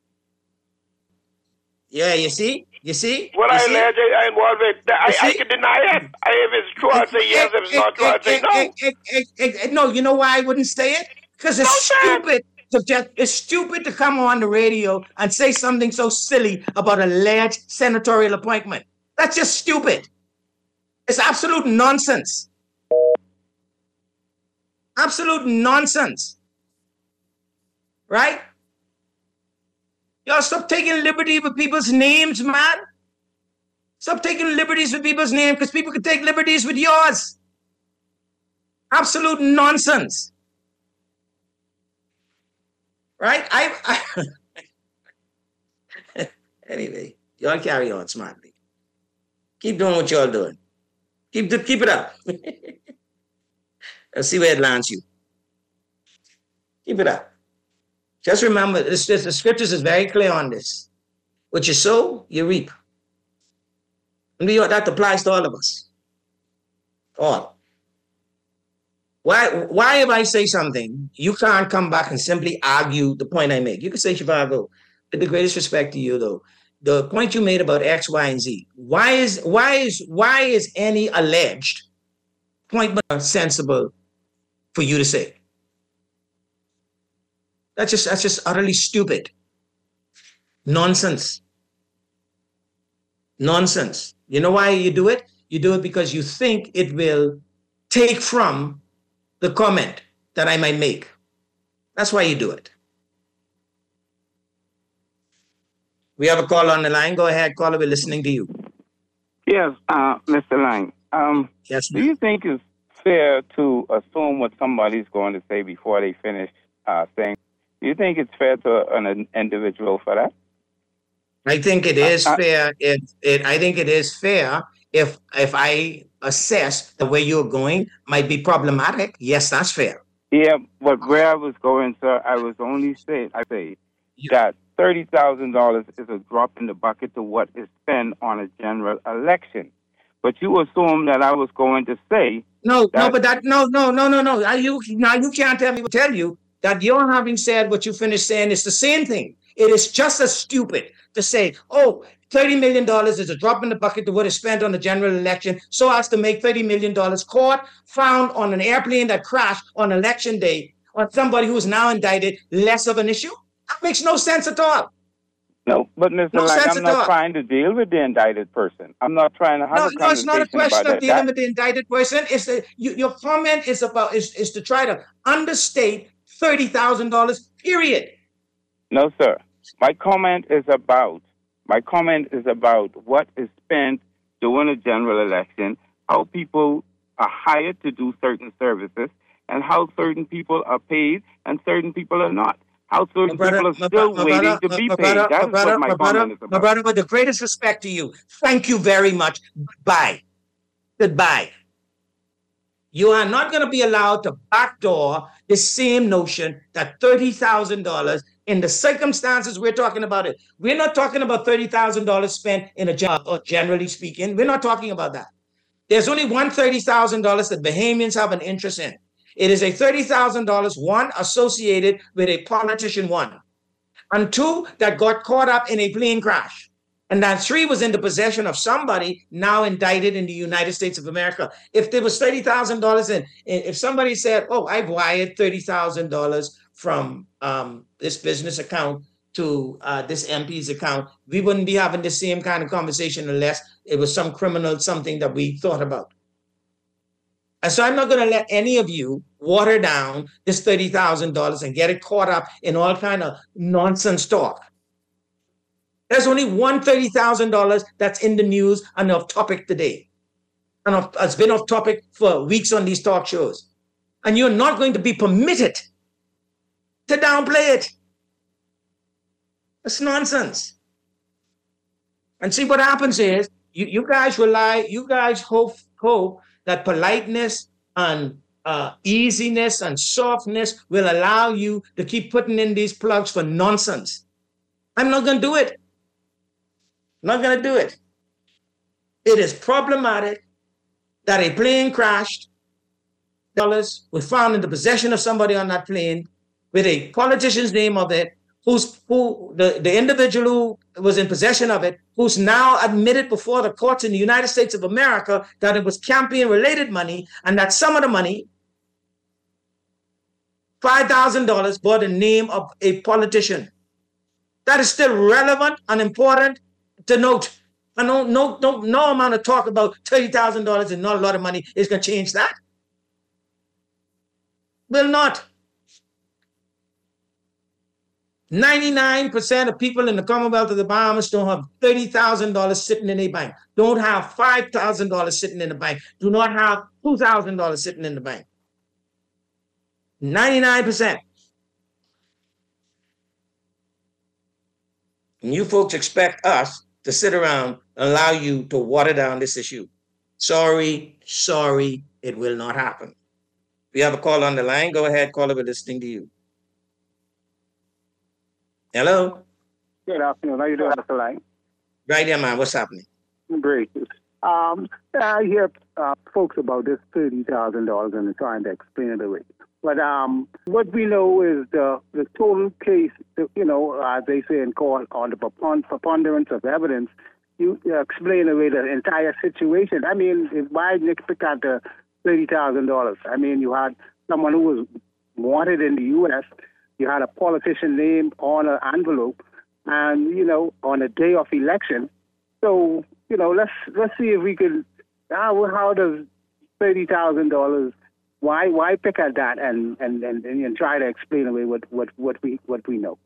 Yeah. You see. You see. What you I see? alleged, I involved with. I, You I see? can deny it. I, if it's true, I'll say yes. If it's not true, I'll say no. Eh, eh, eh, eh, eh, No, you know why I wouldn't say it? Because it's stupid. To just, it's stupid to come on the radio and say something so silly about an alleged senatorial appointment. That's just stupid. It's absolute nonsense. Absolute nonsense. Right? Y'all stop taking liberty with people's names, man. Stop taking liberties with people's names because people can take liberties with yours. Absolute nonsense. Right? I, I anyway, y'all carry on smartly. Keep doing what y'all doing. Keep keep it up. Let's see where it lands you. Keep it up. Just remember, this, this, the scriptures is very clear on this. What you sow, you reap. And we, that applies to all of us. All. Why, why if I say something, you can't come back and simply argue the point I make? You can say, Shivago, with the greatest respect to you, though, the point you made about X, Y, and Z, why is why is why is any alleged point sensible for you to say? That's just that's just utterly stupid. Nonsense. Nonsense. You know why you do it? You do it because you think it will take from the comment that I might make. That's why you do it. We have a call on the line. Go ahead, caller. We're listening to you. Yes, uh, Mister Lang. Um, yes, do you think it's fair to assume what somebody's going to say before they finish uh, saying? Do you think it's fair to an individual for that? I think it is Uh, uh, fair. It, it, I think it is fair if if I assess the way you're going might be problematic. Yes, that's fair. Yeah, but where I was going, sir, I was only saying, I say that thirty thousand dollars is a drop in the bucket to what is spent on a general election. But you assume that I was going to say No, that, no, but that no, no, no, no, no. Are you now you can't tell me tell you that you're having said what you finished saying is the same thing. It is just as stupid to say, oh, thirty million dollars is a drop in the bucket to what is spent on the general election, so as to make thirty million dollars caught, found on an airplane that crashed on election day, on somebody who is now indicted, less of an issue? That makes no sense at all. No, but Mister No Lang, sense I'm at all. not trying to deal with the indicted person. I'm not trying to have No, a no, it's not a conversation question about of that. dealing That- with the indicted person. It's the, you, your comment is about is, is to try to understate thirty thousand dollars, period. No, sir. My comment is about my comment is about what is spent during a general election, how people are hired to do certain services, and how certain people are paid and certain people are not. How certain brother, people are my, still my waiting brother, to my, be my paid. brother, That my is brother, what my, my brother, comment is my about. brother, with the greatest respect to you, thank you very much. Goodbye. Goodbye. You are not going to be allowed to backdoor the same notion that thirty thousand dollars in the circumstances we're talking about it. We're not talking about thirty thousand dollars spent in a job, or generally speaking. We're not talking about that. There's only one thirty thousand dollars that Bahamians have an interest in. It is a thirty thousand dollars, one, associated with a politician, one, and two, that got caught up in a plane crash. And that three was in the possession of somebody now indicted in the United States of America. If there was thirty thousand dollars in, if somebody said, oh, I've wired thirty thousand dollars from um, this business account to uh, this M P's account, we wouldn't be having the same kind of conversation unless it was some criminal, something that we thought about. And so I'm not going to let any of you water down this thirty thousand dollars and get it caught up in all kind of nonsense talk. There's only one thirty thousand dollars that's in the news and off topic today. And off, it's been off topic for weeks on these talk shows. And you're not going to be permitted to downplay it. It's nonsense. And see, what happens is, you, you guys rely, you guys hope, hope that politeness and uh, easiness and softness will allow you to keep putting in these plugs for nonsense. I'm not going to do it. Not going to do it. It is problematic that a plane crashed, dollars was found in the possession of somebody on that plane with a politician's name of it, who's who the, the individual who was in possession of it, who's now admitted before the courts in the United States of America that it was campaign-related money, and that some of the money, five thousand dollars, bore the name of a politician. That is still relevant and important to note. I know no, no, no amount of talk about thirty thousand dollars and not a lot of money is going to change that. Will not. ninety-nine percent of people in the Commonwealth of the Bahamas don't have thirty thousand dollars sitting in a bank, don't have five thousand dollars sitting in the bank, do not have two thousand dollars sitting in the bank. ninety-nine percent. And you folks expect us to sit around and allow you to water down this issue. Sorry, sorry, it will not happen. If you have a call on the line, go ahead, caller, we're listening to you. Hello? Good afternoon. How you doing, Mister Lang? Right there, man. What's happening? Great. Um, I hear uh, folks about this thirty thousand dollars and they're trying to explain it away. But um, what we know is the, the total case, you know, as they say in court, on the preponderance of evidence, you explain away the entire situation. I mean, why nitpick at the thirty thousand dollars? I mean, you had someone who was wanted in the U S, you had a politician name on an envelope, and, you know, on a day of election. So, you know, let's let's see if we could, how, how does thirty thousand dollars, why why pick at that and, and, and, and try to explain away what, what, what we what we know?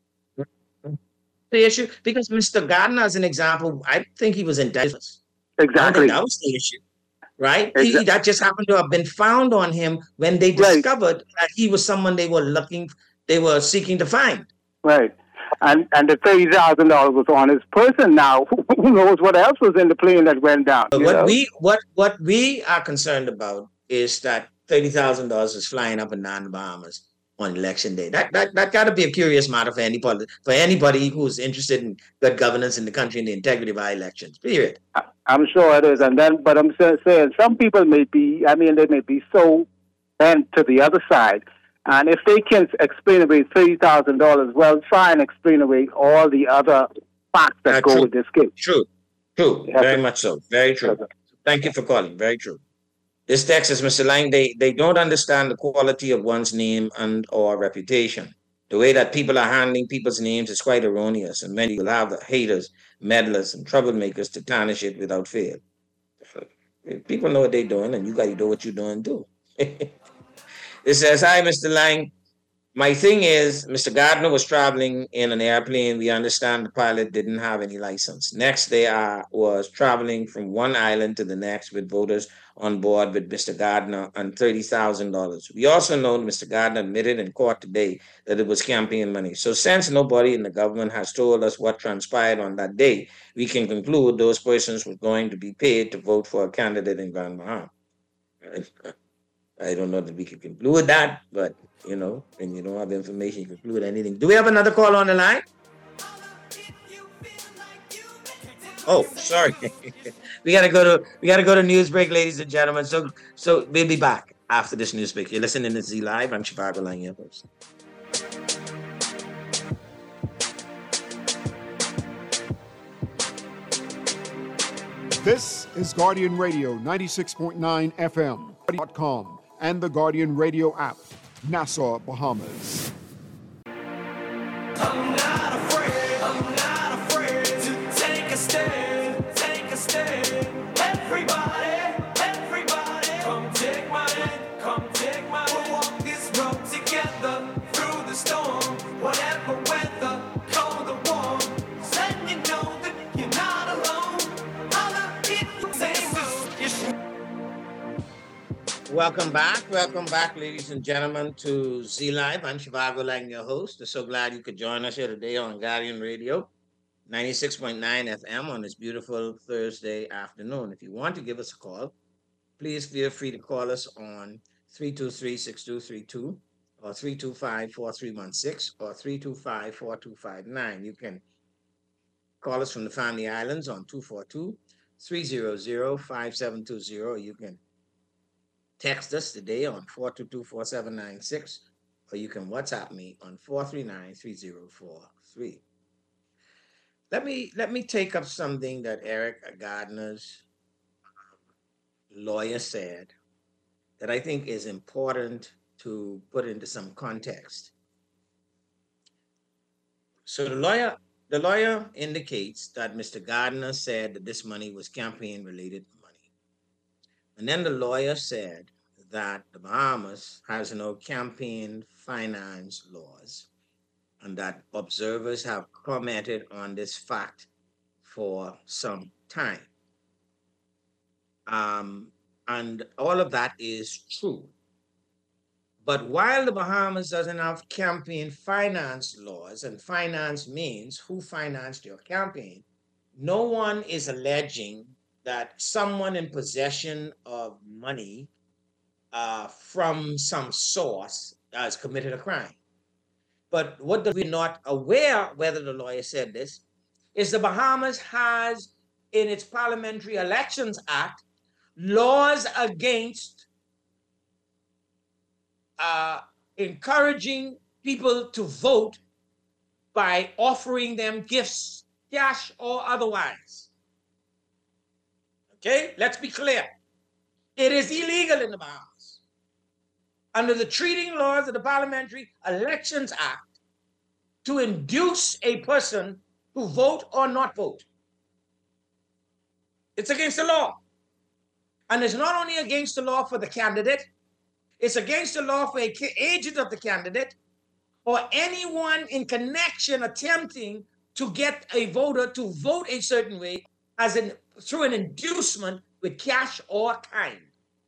The issue, because Mister Gardner, as an example, I think he was indicted. Exactly. That was the issue, right? Exactly. He, that just happened to have been found on him when they discovered right. that he was someone they were looking, they were seeking to find. Right. And and the thirty thousand dollars was on his person now. Who knows what else was in the plane that went down? But what know? we what what we are concerned about is that thirty thousand dollars is flying up and down the Bahamas on election day. That that that got to be a curious matter for anybody for anybody who's interested in good governance in the country and the integrity of our elections. Period. I'm sure it is, and then, but I'm saying some people may be. I mean, they may be so bent to the other side, and if they can explain away thirty thousand dollars, well, try and explain away all the other facts that uh, go true. with this case. True, true, yeah. Very much so. Very true. Thank you for calling. Very true. This text is Mister Lang. They they don't understand the quality of one's name and or reputation. The way that people are handling people's names is quite erroneous, and many will have the haters, meddlers, and troublemakers to tarnish it without fail. People know what they're doing, and you got to do what you're doing too. It says, hi, Mister Lang. My thing is, Mister Gardner was traveling in an airplane. We understand the pilot didn't have any license. Next, they are, was traveling from one island to the next with voters on board with Mister Gardner and thirty thousand dollars. We also know Mister Gardner admitted in court today that it was campaign money. So since nobody in the government has told us what transpired on that day, we can conclude those persons were going to be paid to vote for a candidate in Grand Bahama. I don't know that we can conclude that, but you know, when you don't have information, you conclude anything. Do we have another call on the line? Oh, sorry. we gotta go to we gotta go to news break, ladies and gentlemen. So so we'll be back after this news break. You're listening to Z Live. I'm Chivago Lang, your host. This is Guardian Radio ninety-six point nine F M dot com and the Guardian Radio app, Nassau, Bahamas. I'm not afraid, I'm not afraid to take a stand, take a stand. Everybody, everybody, come take my hand, come take my hand. We'll walk this road together through the storm, whatever weather, cold or warm. Letting you know that you're not alone. Holla if you say so. Welcome back. Welcome back, ladies and gentlemen, to Z Live. I'm Chivago Lang, your host. We're so glad you could join us here today on Guardian Radio, ninety-six point nine F M on this beautiful Thursday afternoon. If you want to give us a call, please feel free to call us on three two three, six two three two or three two five, four three one six or three two five, four two five nine. You can call us from the Family Islands on two four two, three zero zero, five seven two zero. You can text us today on four two two, four seven nine six, or you can WhatsApp me on four three nine, three zero four three. Let me let me take up something that Eric Gardner's lawyer said that I think is important to put into some context. So the lawyer the lawyer indicates that Mister Gardner said that this money was campaign-related money. And then the lawyer said that the Bahamas has no campaign finance laws and that observers have commented on this fact for some time. Um, and all of that is true. But while the Bahamas doesn't have campaign finance laws, and finance means who financed your campaign, no one is alleging that someone in possession of money uh, from some source has committed a crime. But what we're not aware whether the lawyer said this is the Bahamas has in its Parliamentary Elections Act laws against uh, encouraging people to vote by offering them gifts, cash or otherwise. Okay, let's be clear. It is illegal in the Bahamas under the treating laws of the Parliamentary Elections Act to induce a person to vote or not vote. It's against the law. And it's not only against the law for the candidate, it's against the law for an agent of the candidate or anyone in connection attempting to get a voter to vote a certain way as in through an inducement with cash or kind.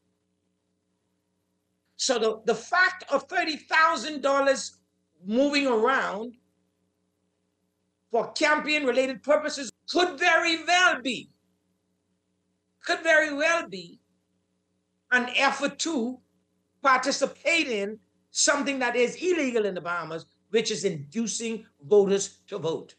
So the, the fact of thirty thousand dollars moving around for campaign-related purposes could very well be, could very well be an effort to participate in something that is illegal in the Bahamas, which is inducing voters to vote.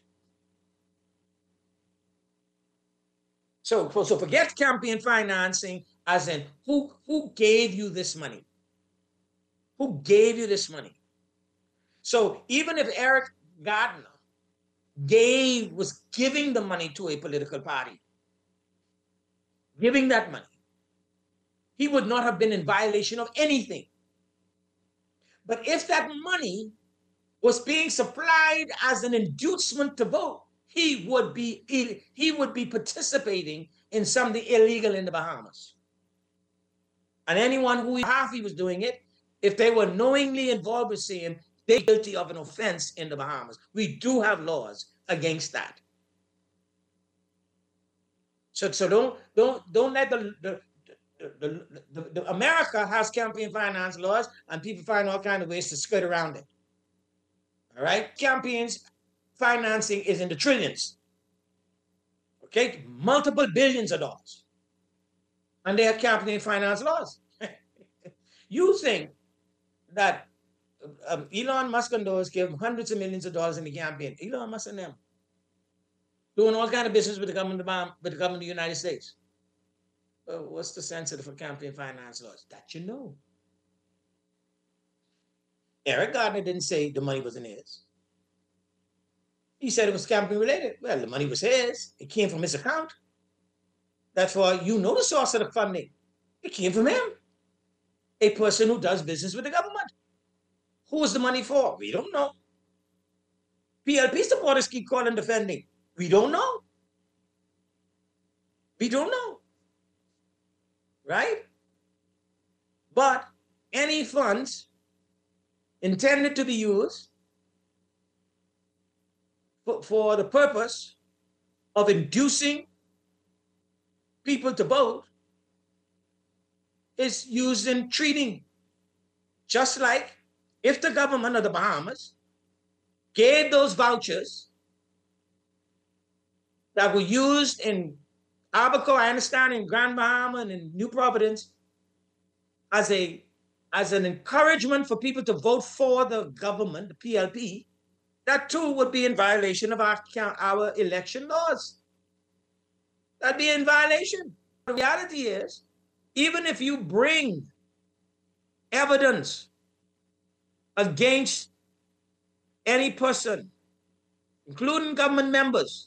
So, so forget campaign financing as in who, who gave you this money? Who gave you this money? So even if Eric Gardner gave, was giving the money to a political party, giving that money, he would not have been in violation of anything. But if that money was being supplied as an inducement to vote, he would be he would be participating in something illegal in the Bahamas. And anyone who half he was doing it, if they were knowingly involved with him, they're guilty of an offense in the Bahamas. We do have laws against that. So, so don't don't don't let the the, the, the, the, the America has campaign finance laws, and people find all kinds of ways to skirt around it. All right, campaigns financing is in the trillions. Okay, multiple billions of dollars, and they have campaign finance laws. You think that um, Elon Musk and those give hundreds of millions of dollars in the campaign? Elon Musk and them doing all kind of business with the government, with the government of the United States. Well, what's the sense of the campaign finance laws? That you know. Eric Gardner didn't say the money wasn't his. He said it was campaign related. Well, the money was his. It came from his account. That's why you know the source of the funding. It came from him. A person who does business with the government. Who was the money for? We don't know. P L P supporters keep calling defending. We don't know. We don't know. Right? But any funds intended to be used for, for the purpose of inducing people to vote is used in treating. Just like if the government of the Bahamas gave those vouchers that were used in Abaco, I understand, in Grand Bahama and in New Providence as a as an encouragement for people to vote for the government, the P L P, that too would be in violation of our, our election laws. That'd be in violation. The reality is, even if you bring evidence against any person, including government members,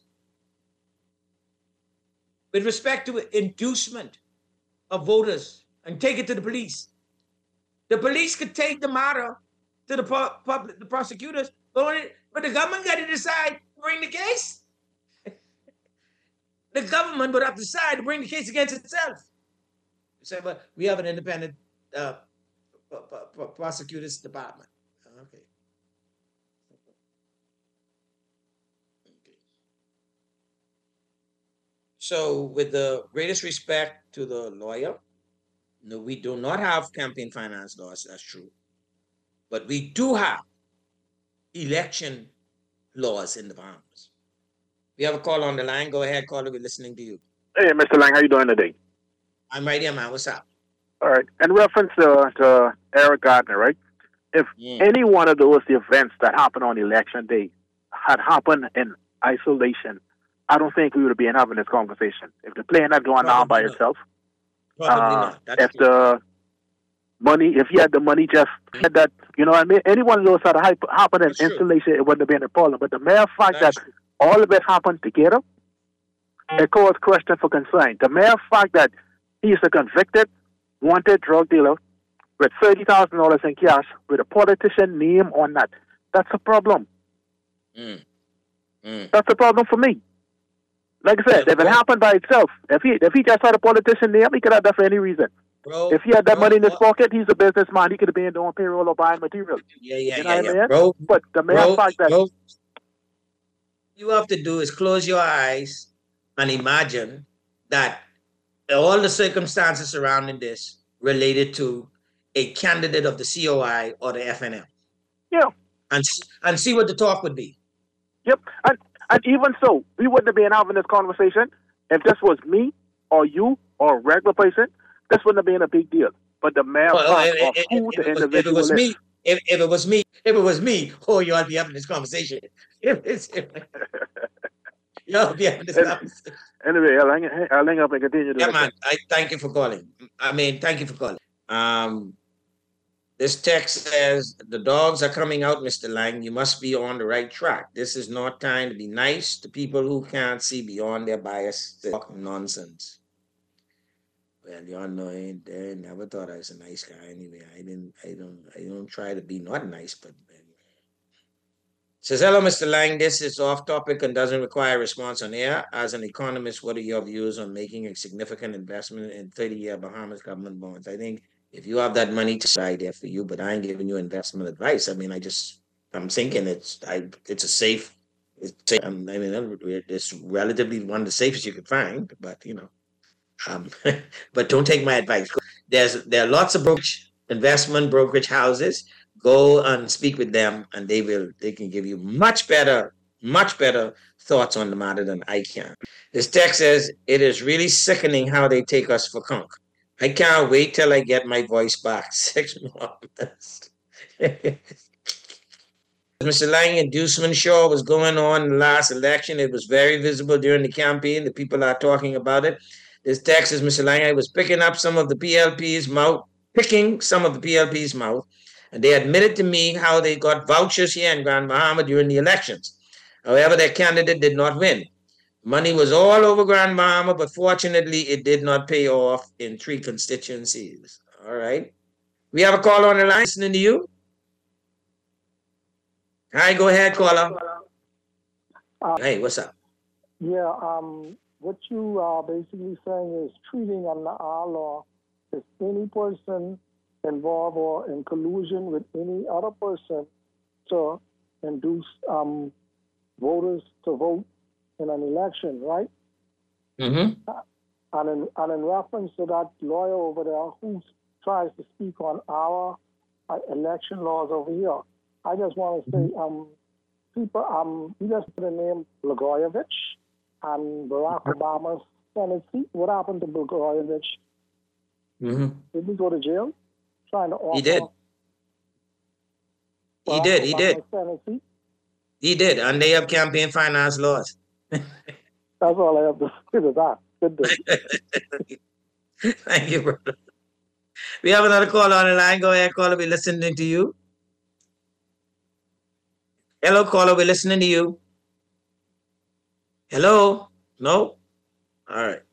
with respect to inducement of voters and take it to the police, the police could take the matter to the public, the prosecutors, but, but the government got to decide to bring the case. The government would have to decide to bring the case against itself. You say, but we have an independent uh, prosecutor's department. Okay. Okay. So, with the greatest respect to the lawyer, no, we do not have campaign finance laws, that's true. But we do have election laws in the Bahamas. We have a call on the line. Go ahead, caller. We're listening to you. Hey, Mister Lang, how you doing today? I'm right here, man. What's up? All right. In reference to, to Eric Gardner, right? If Yeah. any one of those events that happened on election day had happened in isolation, I don't think we would be having this conversation. If the plane had gone down by Probably not. itself, Probably uh, not. That's if the money, if he had the money, just had that, you know what I mean? Any one of those had hype- happened in That's true. installation, it wouldn't have been a problem. But the mere fact That's that all of it happened together, it caused question for concern. The mere fact that he's a convicted, wanted drug dealer with thirty thousand dollars in cash with a politician name on that, that's a problem. Mm. Mm. That's a problem for me. Like I said, if it happened by itself, if he if he just had a politician name, he could have that for any reason. Bro, If he had that bro, money in his bro. pocket, he's a businessman. He could have been doing payroll or buying material. Yeah, yeah, You know yeah, what I yeah. mean? Bro, But the mere bro, fact that bro, you have to do is close your eyes and imagine that all the circumstances surrounding this related to a candidate of the C O I or the F N M, yeah, and s- and see what the talk would be. yep. And and even so, we wouldn't have been having this conversation if this was me or you or a regular person. This wouldn't have been a big deal. But the mere Well, fact if, of if- who if the it was, if it individual was is. me, if, if it was me, if it was me, oh, you ought to be having this conversation. If it's, if, you ought to be having this conversation. Anyway, I'll hang, I'll hang up and continue to Yeah, that. man. I thank you for calling. I mean, thank you for calling. Um, this text says the dogs are coming out, Mister Lang. You must be on the right track. This is not time to be nice to people who can't see beyond their bias. Talk nonsense. Well, y'all know, I, ain't- I never thought I was a nice guy. Anyway, I didn't. I don't. I don't try to be not nice, but. Says, hello, Mister Lang. This is off topic and doesn't require a response on air. As an economist, what are your views on making a significant investment in thirty-year Bahamas government bonds? I think if you have that money to side there for you, but I ain't giving you investment advice. I mean, I just I'm thinking it's I it's a safe. It's, um, I mean, it's relatively one of the safest you could find, but you know, um, but don't take my advice. There's there are lots of brokerage investment brokerage houses. Go and speak with them, and they will they can give you much better, much better thoughts on the matter than I can. This text says it is really sickening how they take us for conk. I can't wait till I get my voice back. Six more months. Mister Lang, inducement show was going on in the last election. It was very visible during the campaign. The people are talking about it. This text is Mister Lang. I was picking up some of the P L P's mouth, picking some of the P L P's mouth, and they admitted to me how they got vouchers here in Grand Bahama during the elections. However, their candidate did not win. Money was all over Grand Bahama, but fortunately, it did not pay off in three constituencies. All right. We have a caller on the line listening to you. Hi, go ahead, caller. Uh, hey, what's up? Yeah, um, what you are basically saying is treating under our law is any person involved or in collusion with any other person to induce um, voters to vote in an election, right? Mm-hmm. And in, and in reference to that lawyer over there who tries to speak on our uh, election laws over here, I just want to say, um, people, um, you just put the name Blagojevich and Barack Obama's Senate seat. What happened to Blagojevich? Mm-hmm. Did he go to jail? Trying to offer He did. He did. He did. Senate seat? He did. And they have campaign finance laws. That's all I have to say to that. Good day. Thank you, brother. We have another caller on the line. Go ahead, caller. We're listening to you. Hello, caller. We're listening to you. Hello? No? All right.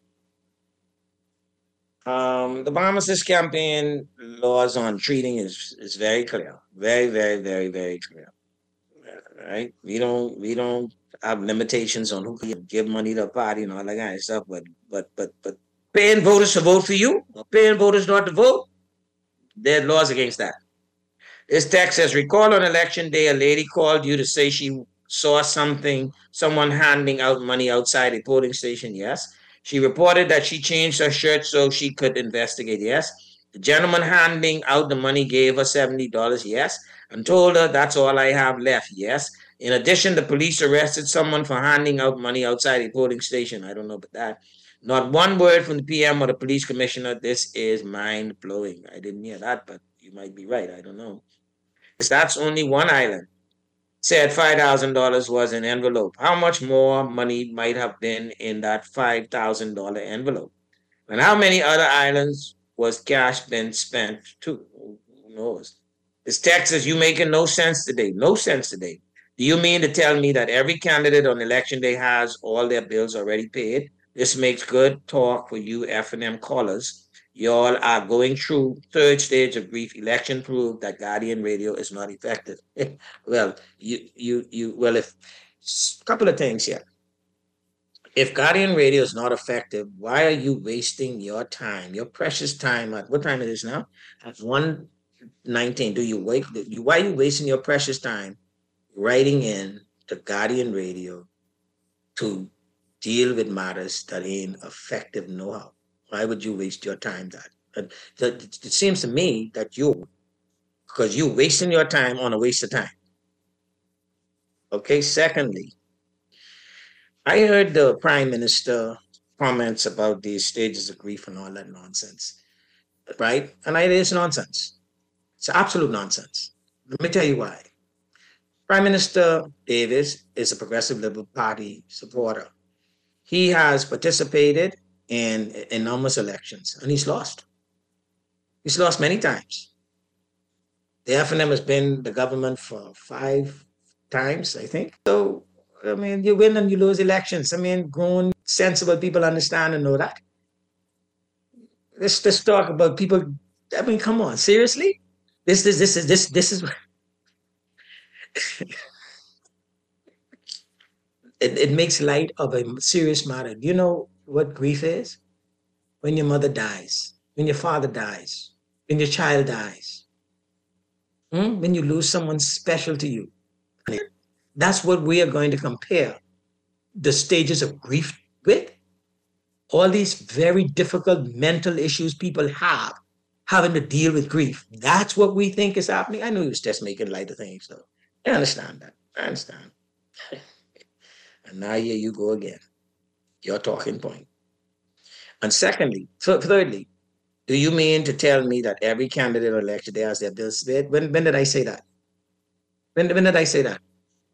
Um, the Bahamas campaign laws on treating is, is very clear. Very, very, very, very clear. Right? We don't we don't have limitations on who can give money to a party and all that kind of stuff, but but but but paying voters to vote for you, or paying voters not to vote, there are laws against that. This text says, recall on election day, a lady called you to say she saw something, someone handing out money outside a polling station. Yes. She reported that she changed her shirt so she could investigate. Yes. The gentleman handing out the money gave her seventy dollars. Yes. And told her that's all I have left. Yes. In addition, the police arrested someone for handing out money outside a polling station. I don't know about that. Not one word from the P M or the police commissioner. This is mind-blowing. I didn't hear that, but you might be right. I don't know. That's only one island. Said five thousand dollars was an envelope. How much more money might have been in that five thousand dollars envelope? And how many other islands was cash been spent to? Who knows? This text says, you making no sense today. No sense today. Do you mean to tell me that every candidate on election day has all their bills already paid? This makes good talk for you F and M callers. Y'all are going through third stage of grief. Election proved that Guardian Radio is not effective. well, you, you, you, well, if a couple of things here. If Guardian Radio is not effective, why are you wasting your time, your precious time at what time it is now? At one nineteen. Do you wait? Why are you wasting your precious time writing in to Guardian Radio to deal with matters that ain't effective know-how? Why would you waste your time that? That it seems to me that you, because you're wasting your time on a waste of time. Okay, secondly, I heard the Prime Minister comments about these stages of grief and all that nonsense, right? And it is nonsense. It's absolute nonsense. Let me tell you why. Prime Minister Davis is a Progressive Liberal Party supporter. He has participated in enormous elections, and he's lost. He's lost many times. The F and M has been the government for five times, I think. So, I mean, you win and you lose elections. I mean, grown, sensible people understand and know that. Let's just talk about people. I mean, come on, seriously? This, this, this is, this, this is. it, it makes light of a serious matter. Do you know what grief is? When your mother dies, when your father dies, when your child dies, hmm? when you lose someone special to you. That's what we are going to compare the stages of grief with. All these very difficult mental issues people have, having to deal with grief. That's what we think is happening. I knew he was just making light of things, so I understand that. I understand. And now here you go again. Your talking point. And secondly, th- thirdly, do you mean to tell me that every candidate elected there has their bills paid? When, when did I say that? When, when did I say that?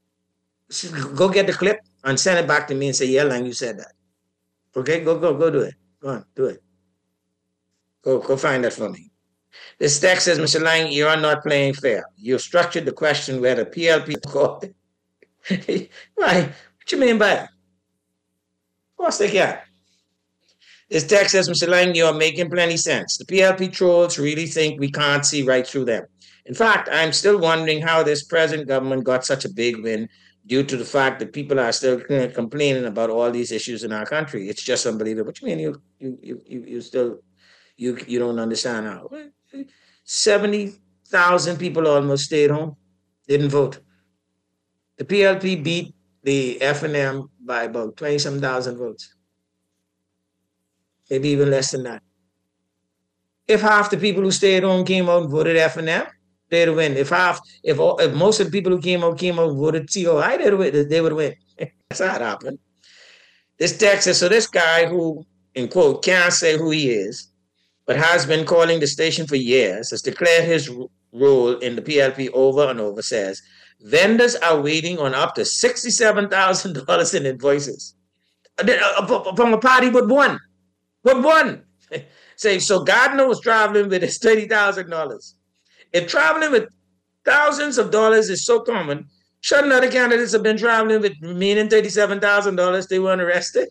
Go get the clip and send it back to me and say, yeah, Lang, you said that. Okay, go, go, go do it. Go on, do it. Go, go find that for me. This text says, Mister Lang, you are not playing fair. You structured the question where the P L P called. Why? What you mean by that? Of course they can. This text says, Mister Lang, you are making plenty sense. The P L P trolls really think we can't see right through them. In fact, I'm still wondering how this present government got such a big win due to the fact that people are still complaining about all these issues in our country. It's just unbelievable. What you mean you you you you, you still you you don't understand how? seventy thousand people almost stayed home, didn't vote. The P L P beat the F N M by about twenty-some thousand votes. Maybe even less than that. If half the people who stayed home came out and voted F N M, they'd win. If half, if all, if most of the people who came out came out and voted C O I, they'd win. They would win. That's how it happened. This text says, so this guy who, in quote, can't say who he is, but has been calling the station for years, has declared his role in the P L P over and over, says, vendors are waiting on up to sixty-seven thousand dollars in invoices from a party but one. But one. Say, so Gardner was traveling with his thirty thousand dollars. If traveling with thousands of dollars is so common, shouldn't other candidates have been traveling with meaning thirty-seven thousand dollars they weren't arrested?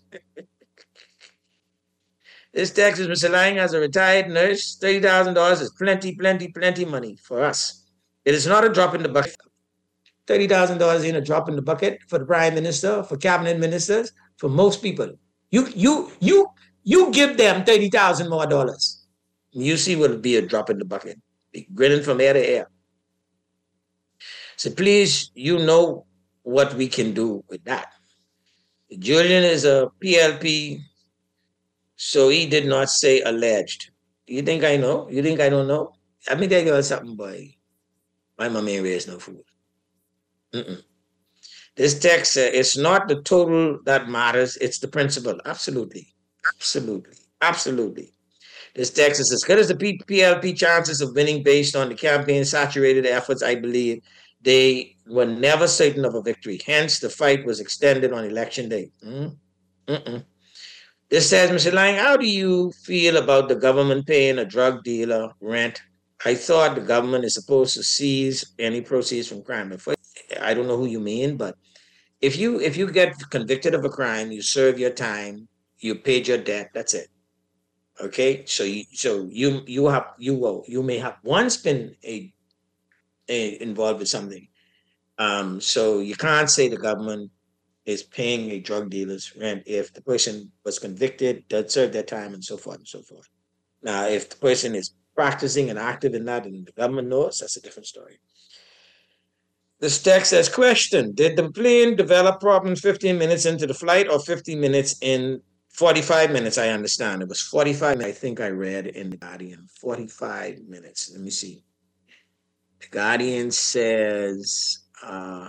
This text is Mister Lang as a retired nurse. thirty thousand dollars is plenty, plenty, plenty money for us. It is not a drop in the bucket. thirty thousand dollars ain't a drop in the bucket for the prime minister, for cabinet ministers, for most people. You, you, you, you give them thirty thousand more dollars. You see what will be a drop in the bucket. Be grinning from ear to ear. So please, you know what we can do with that. Julian is a P L P, so he did not say alleged. You think I know? You think I don't know? Let me tell you something, boy. My mom ain't raised no fool. Mm-mm. This text says uh, it's not the total that matters, it's the principle. Absolutely. Absolutely. Absolutely. This text is as good as the P L P chances of winning based on the campaign's saturated efforts, I believe they were never certain of a victory. Hence, the fight was extended on election day. Mm? Mm-mm. This says, Mister Lang, how do you feel about the government paying a drug dealer rent? I thought the government is supposed to seize any proceeds from crime. I don't know who you mean, but if you if you get convicted of a crime, you serve your time, you paid your debt, that's it. Okay, so you so you you have you will you may have once been a, a involved with something. Um, so you can't say the government is paying a drug dealer's rent if the person was convicted, that served their time, and so forth and so forth. Now, if the person is practicing and active in that, and the government knows, that's a different story. This text says, question, did the plane develop problems fifteen minutes into the flight or fifteen minutes in forty-five minutes? I understand. It was forty-five, I think I read in The Guardian, forty-five minutes. Let me see. The Guardian says uh,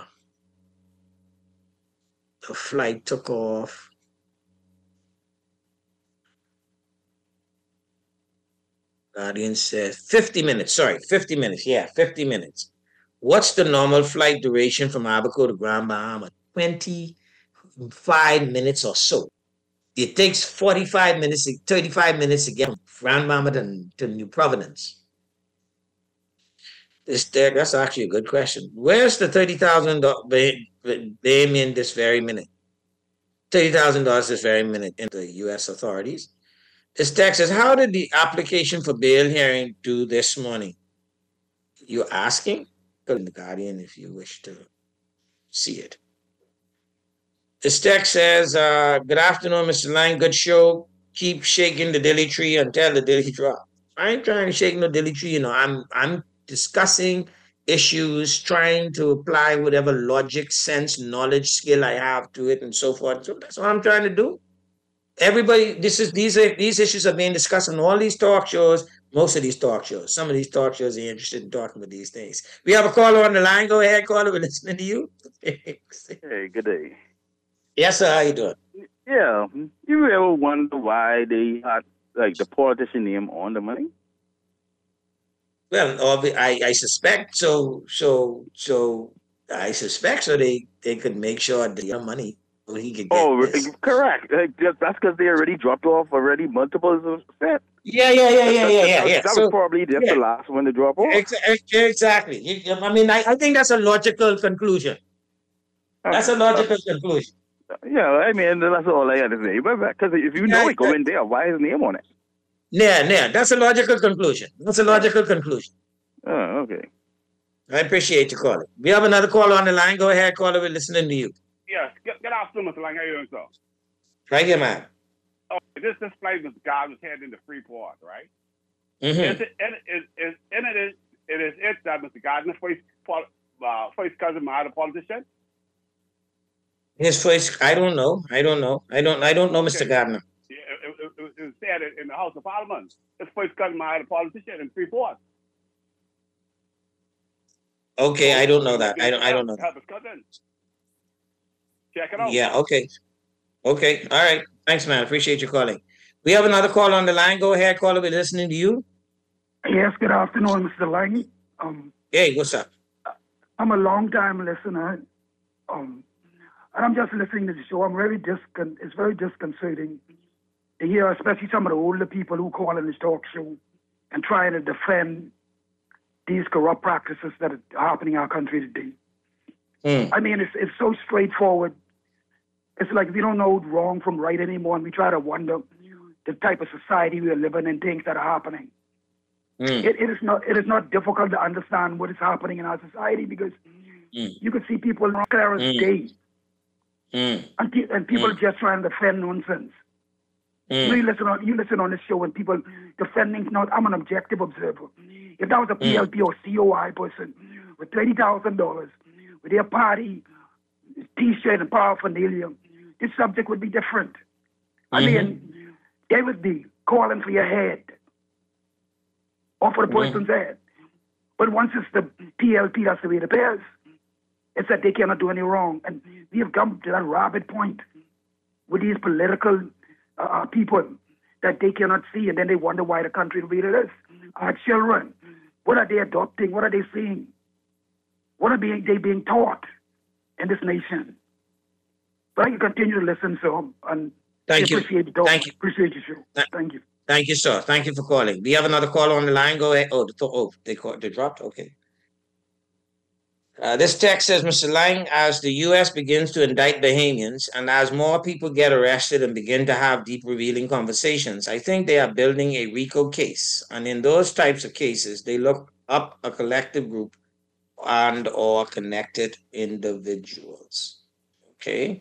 the flight took off. Guardian says fifty minutes. Sorry, fifty minutes. Yeah, fifty minutes. What's the normal flight duration from Abaco to Grand Bahama? twenty-five minutes or so. It takes forty-five minutes, thirty-five minutes to get from Grand Bahama to, to New Providence. This, that's actually a good question. Where's the thirty thousand dollars bail in this very minute? thirty thousand dollars this very minute in the U S authorities. This text says, how did the application for bail hearing do this morning? You're asking? Go to The Guardian if you wish to see it. This text says, uh, good afternoon, Mister Lang. Good show. Keep shaking the dilly tree until the dilly drop. I ain't trying to shake no dilly tree. You know, I'm I'm discussing issues, trying to apply whatever logic, sense, knowledge, skill I have to it, and so forth. So that's what I'm trying to do. Everybody, this is these are these issues are being discussed on all these talk shows. Most of these talk shows. Some of these talk shows are interested in talking about these things. We have a caller on the line. Go ahead, caller. We're listening to you. Hey, good day. Yes, sir. How you doing? Yeah, you ever wonder why they had like the politician name on the money? Well, obvi- I, I suspect so. So so I suspect so. They they could make sure the money so he could get Oh, this. correct. Like, just- that's because they already dropped off already multiples of percent. Yeah, yeah, yeah, yeah, yeah, yeah, That, yeah. that So, was probably just yeah. the last one to drop off. Ex- ex- Exactly. You- I mean, I, I think that's a logical conclusion. That's a logical conclusion. Yeah, I mean that's all I had to say. But because if you know Yeah, it going there, why is his name on it? Yeah, yeah. That's a logical conclusion. That's a logical conclusion. Oh, okay. I appreciate you calling. We have another caller on the line. Go ahead, caller. We're listening to you. Yes, good, good afternoon, Mister Lang. How you doing, sir? Right here, man. Oh, this this flight was guy was heading to Freeport, right? Mm-hmm. Is it, and is, is, and it is it is it that Mister Gardner first pol- uh, first cousin my other politician? His first, I don't know. I don't know. I don't. I don't know, Mister Gardner. Yeah, it, it, it, it was said in the House of Parliament. His first cousin my other politician in Freeport. Okay, I don't know that. I don't. I don't know. Help his cousin. Check it out. Yeah. Okay. Okay. All right. Thanks, man. Appreciate you calling. We have another caller on the line. Go ahead, caller. We're listening to you. Yes, good afternoon, Mister Lang. Um, Hey, what's up? I'm a long time listener. Um, and I'm just listening to the show. I'm very discon- it's very disconcerting to hear, especially some of the older people who call in this talk show and trying to defend these corrupt practices that are happening in our country today. Mm. I mean, it's it's so straightforward. It's like we don't know wrong from right anymore, and we try to wonder the type of society we are living in, things that are happening. Mm. It, it is not it is not difficult to understand what is happening in our society because Mm. you could see people clear as Mm. day, Mm. and, pe- and people just trying to defend nonsense. Mm. You, know, you listen on you listen on this show and people defending. Not I'm an objective observer. If that was a P L P or C O I person with thirty thousand dollars with their party T-shirt and paraphernalia, this subject would be different. I Mhm. mean, they would be calling for your head or for the Mhm. person's head. But once it's the P L P, that's the way it appears. It's that they cannot do any wrong. And we have come to that rabid point with these political uh, uh, people that they cannot see, and then they wonder why the country the way it is. Our children, what are they adopting? What are they seeing? What are being, they being taught in this nation? But I can continue to listen, so and Thank you. appreciate the Thank you. Appreciate you, show. Thank you. Thank you, sir. Thank you for calling. We have another caller on the line. Go ahead. Oh, the, oh they called, they dropped. Okay. Uh, this text says, Mister Lang, as the U S begins to indict Bahamians and as more people get arrested and begin to have deep revealing conversations, I think they are building a RICO case. And in those types of cases, they look up a collective group and or connected individuals. Okay.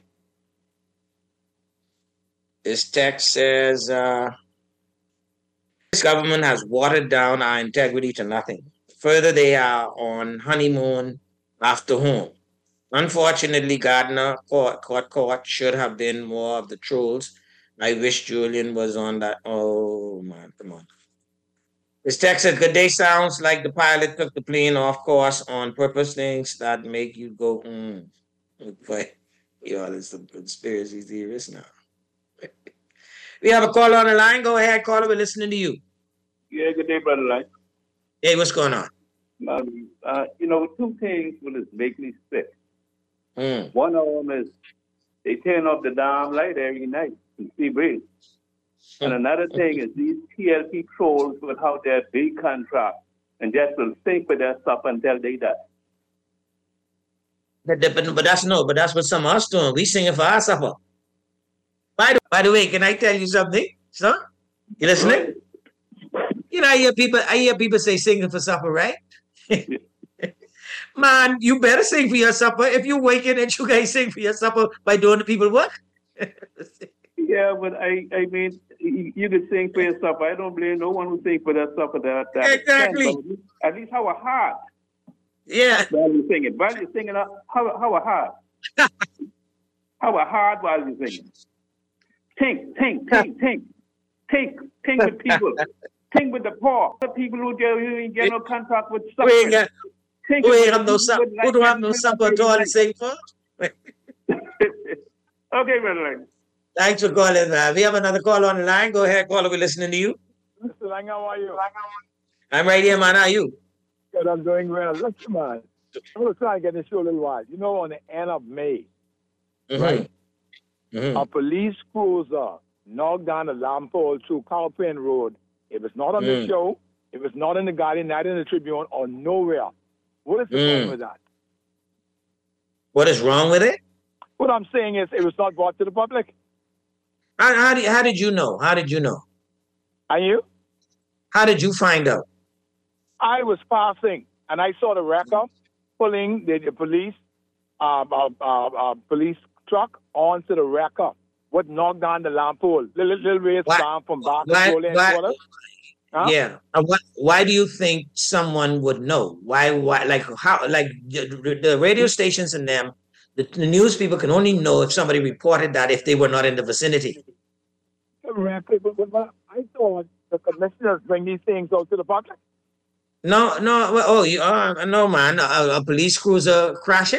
This text says, uh, this government has watered down our integrity to nothing. Further, they are on honeymoon after home. Unfortunately, Gardner caught, caught, caught should have been more of the trolls. I wish Julian was on that. Oh, man, come on. This text says, good day sounds like the pilot took the plane off course on purpose, things that make you go, hmm. But y'all is some conspiracy theorists now. We have a caller on the line. Go ahead, caller. We're listening to you. Yeah, good day, Brother Lang. Hey, what's going on? Um, uh, you know, two things will just make me sick. Mm. One of them is they turn off the damn light every night in sea breeze. And another thing is these P L P trolls will have their big contract and just will think for their stuff until they die. But, but, but that's no, but that's what some of us doing. We singing for our supper. By the, by the way, can I tell you something, son? You listening? You know, I hear people, I hear people say singing for supper, right? Man, you better sing for your supper. If you waking and you guys sing for your supper by doing the people work. Yeah, but I, I mean, you, you can sing for your supper. I don't blame no one who sing for their supper. That, that Exactly. extent, at least have a heart. Yeah. While you're singing. While you're singing, uh, how, how hard? How hard while you're singing? Think, think, think, think. Think, think with people. Think with the poor. The people who, do, who ain't get no contract with We ain't suffering. got, Think who about ain't the have no people song, with who don't have like no that supper at all to sing for? Okay, Brother Lang. Thanks for calling, man. We have another call on the line. Go ahead, caller. We're listening to you. Mister Lang, how are you? I'm right here, man. How are you? Good, I'm doing well. Listen, man, I'm going to try and get this show a little while. You know, on the end of May, Mm-hmm. right, Mm-hmm. a police cruiser knocked down a lamp pole through Cowpen Road. It was not on the Mm. show. It was not in the Guardian, not in the Tribune, or nowhere. What is the Mm. problem with that? What is wrong with it? What I'm saying is it was not brought to the public. How, how, did, how did you know? How did you know? Are you? How did you find out? I was passing, and I saw the wrecker pulling the, the police uh, uh, uh, uh, police truck onto the wrecker. What knocked down the lamp pole? Little, little ways down from Barker Why- Road and why- quarter. Huh? Yeah. Uh, what, why do you think someone would know? Why? Why? Like how? Like the, the radio stations and them, the, the news people can only know if somebody reported that if they were not in the vicinity. Correctly, but, but, but I thought the commissioners bring these things out to the public. No, no. well, Oh, you, uh, no, man. A, a police cruiser crashing.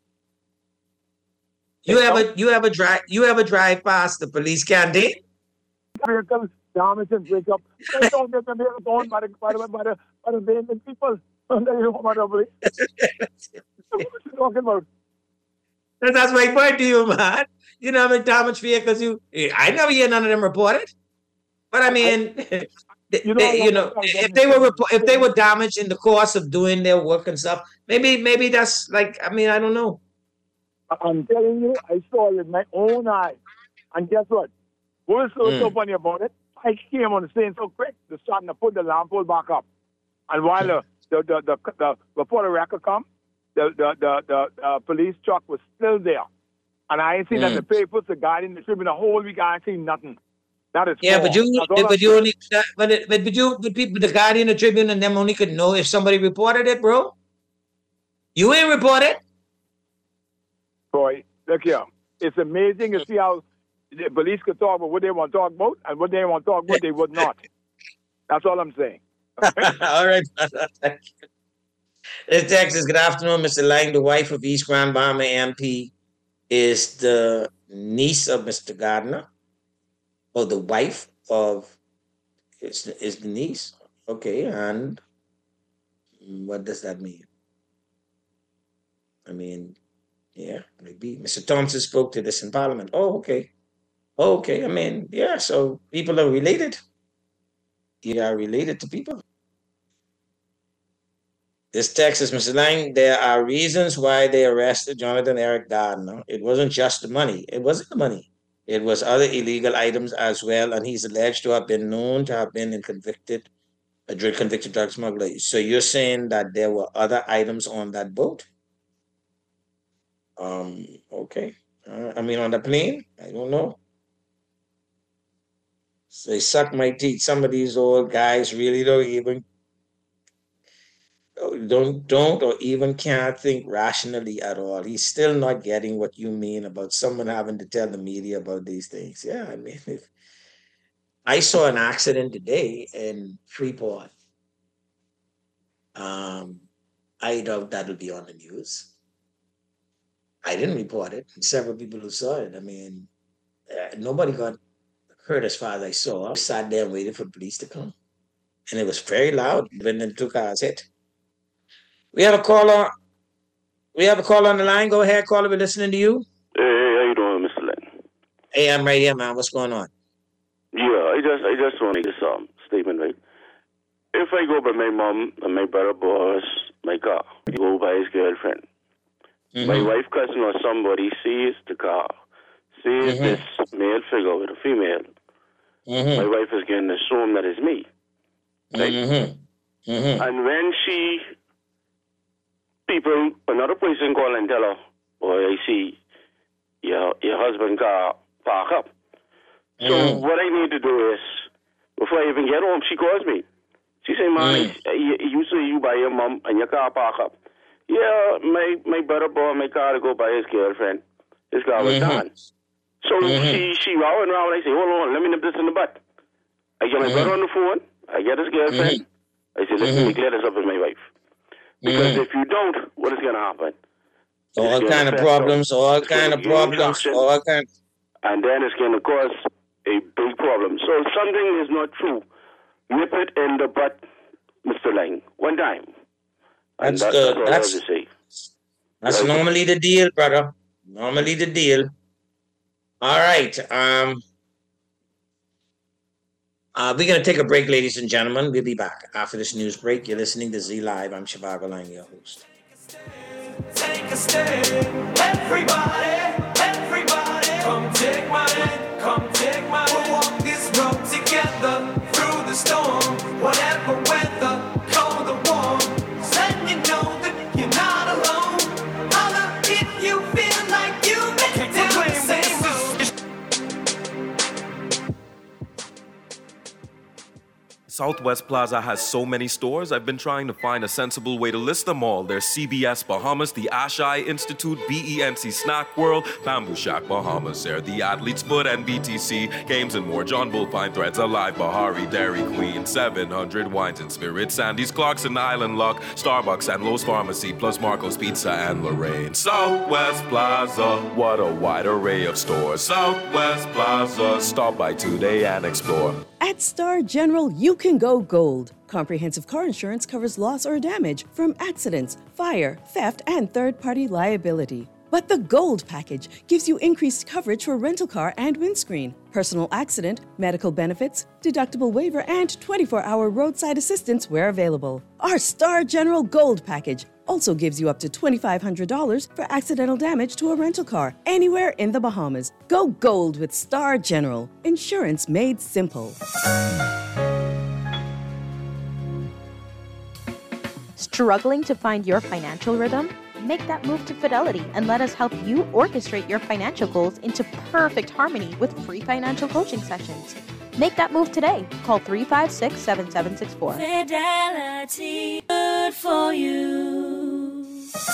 You ever, you ever drive, you ever drive past the police canteen? Vehicles damage and break up. I don't get them here gone by the by the by the by the vehement people. And then you know what I'm What are you talking about? That's my point to you, man. You know how many damaged vehicles you? I never hear none of them reported. But I mean, they, You know, they- you know, if they were repo- if they were damaged in the course of doing their work and stuff, maybe maybe that's like, I mean, I don't know. I'm telling you, I saw it with my own eyes. And guess what? What was so, so Mm. funny about it? I came on the scene so quick, they're starting to put the lamp pole back up. And while the the the the, the before the wrecker come, the the the, the uh, police truck was still there. And I ain't seen that in the papers, the Guardian, the Tribune, the whole week I ain't seen nothing. That is Yeah, but false. you That's all I'm but you saying. only that- but it, but but you but people, the Guardian, the Tribune, and them only could know if somebody reported it, bro. You ain't reported. Boy, look here. It's amazing to see how the police could talk about what they want to talk about and what they want to talk about, they would not. That's all I'm saying. All right, brother. Thank you. This Texas. Good afternoon, Mister Lang. The wife of East Grand Bahama M P is the niece of Mister Gardner. Oh, the wife of is is the niece. Okay, and what does that mean? I mean, yeah, maybe Mister Thompson spoke to this in Parliament. Oh, okay. Oh, okay. I mean, yeah. So people are related. You are related to people. This Texas, Mister Lang, there are reasons why they arrested Jonathan Eric Gardner. It wasn't just the money. It wasn't the money. It was other illegal items as well, and he's alleged to have been known to have been in convicted, a drug convicted drug smuggler. So you're saying that there were other items on that boat? Um. Okay. Uh, I mean, on the plane. I don't know. So they suck my teeth. Some of these old guys really don't even don't don't or even can't think rationally at all. He's still not getting what you mean about someone having to tell the media about these things. Yeah, I mean, if I saw an accident today in Freeport. Um, I doubt that'll be on the news. I didn't report it. Several people who saw it. I mean, uh, nobody got hurt as far as I saw. I sat there and waited for police to come, and it was very loud when the two cars hit. We have a caller. We have a call on the line. Go ahead, caller. We're listening to you. Hey, how you doing, Mister Lang? Hey, I'm right here, man. What's going on? Yeah, I just I just want to make this um statement, right? If I go by my mom and my brother boss, my car, he go by his girlfriend. Mm-hmm. My wife, cousin, or somebody sees the car, sees Mhm. this male figure with a female. Mhm. My wife is going to assume that it's me. Right? Mm-hmm. Mm-hmm. And when she, people, another person call and tell her, boy, I see your your husband car park up. So Mhm. what I need to do is, before I even get home, she calls me. She say, man, Mm. I- you, you say you buy your mom and your car park up. Yeah, my my brother bought my car to go by his girlfriend. His car was Mhm. done. So Mhm. she she routing around. I say, hold on, let me nip this in the butt. I get my Mhm. brother on the phone. I get his girlfriend. I say, listen, Mhm. we clear this up with my wife. Because Mhm. if you don't, what is going to happen? All It's gonna kind of affect problems, them. all It's gonna kind of be huge problems, action, all kind. and then it's going to cause a big problem. So if something is not true, nip it in the butt, Mister Lang, one time. And That's that, good. that's all I have That's to say. that's Right. normally the deal, brother. Normally the deal. All right. Um, uh, we're gonna take a break, ladies and gentlemen. We'll be back after this news break. You're listening to Z Live. I'm Shivago Lang, your host. Take a stand, everybody, everybody, come take my hand, come take my hand. We'll walk this road together through the storm, whatever weather, cold or warm. Letting you know that you're not alone. Holler if you feel like you've been down the same road. Southwest Plaza has so many stores, I've been trying to find a sensible way to list them all. There's C B S Bahamas, the Ashai Institute, B E N C Snack World, Bamboo Shack Bahamas, there, the Athlete's Foot, and B T C, Games and more, John Bull, Fine Threads, Alive, Bahari, Dairy Queen, seven hundred Wines and Spirits, Sandy's, Clarkson, Island Luck, Starbucks, and Lowe's Pharmacy, plus Marco's Pizza and Lorraine. Southwest Plaza, what a wide array of stores. Southwest Plaza, stop by today and explore. At Star General, you can go gold. Comprehensive car insurance covers loss or damage from accidents, fire, theft, and third-party liability. But the Gold package gives you increased coverage for rental car and windscreen, personal accident, medical benefits, deductible waiver, and twenty-four hour roadside assistance where available. Our Star General Gold package also gives you up to twenty-five hundred dollars for accidental damage to a rental car anywhere in the Bahamas. Go gold with Star General. Insurance made simple. Struggling to find your financial rhythm? Make that move to Fidelity and let us help you orchestrate your financial goals into perfect harmony with free financial coaching sessions. Make that move today. Call three five six, seven seven six four. Fidelity, good for you.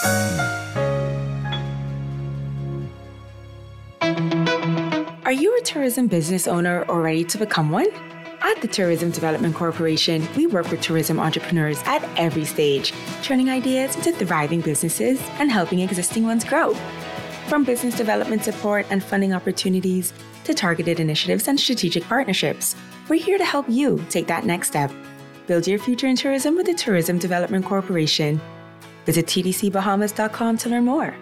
Are you a tourism business owner or ready to become one? At the Tourism Development Corporation, we work with tourism entrepreneurs at every stage, turning ideas into thriving businesses and helping existing ones grow. From business development support and funding opportunities to targeted initiatives and strategic partnerships, we're here to help you take that next step. Build your future in tourism with the Tourism Development Corporation. Visit T D C Bahamas dot com to learn more.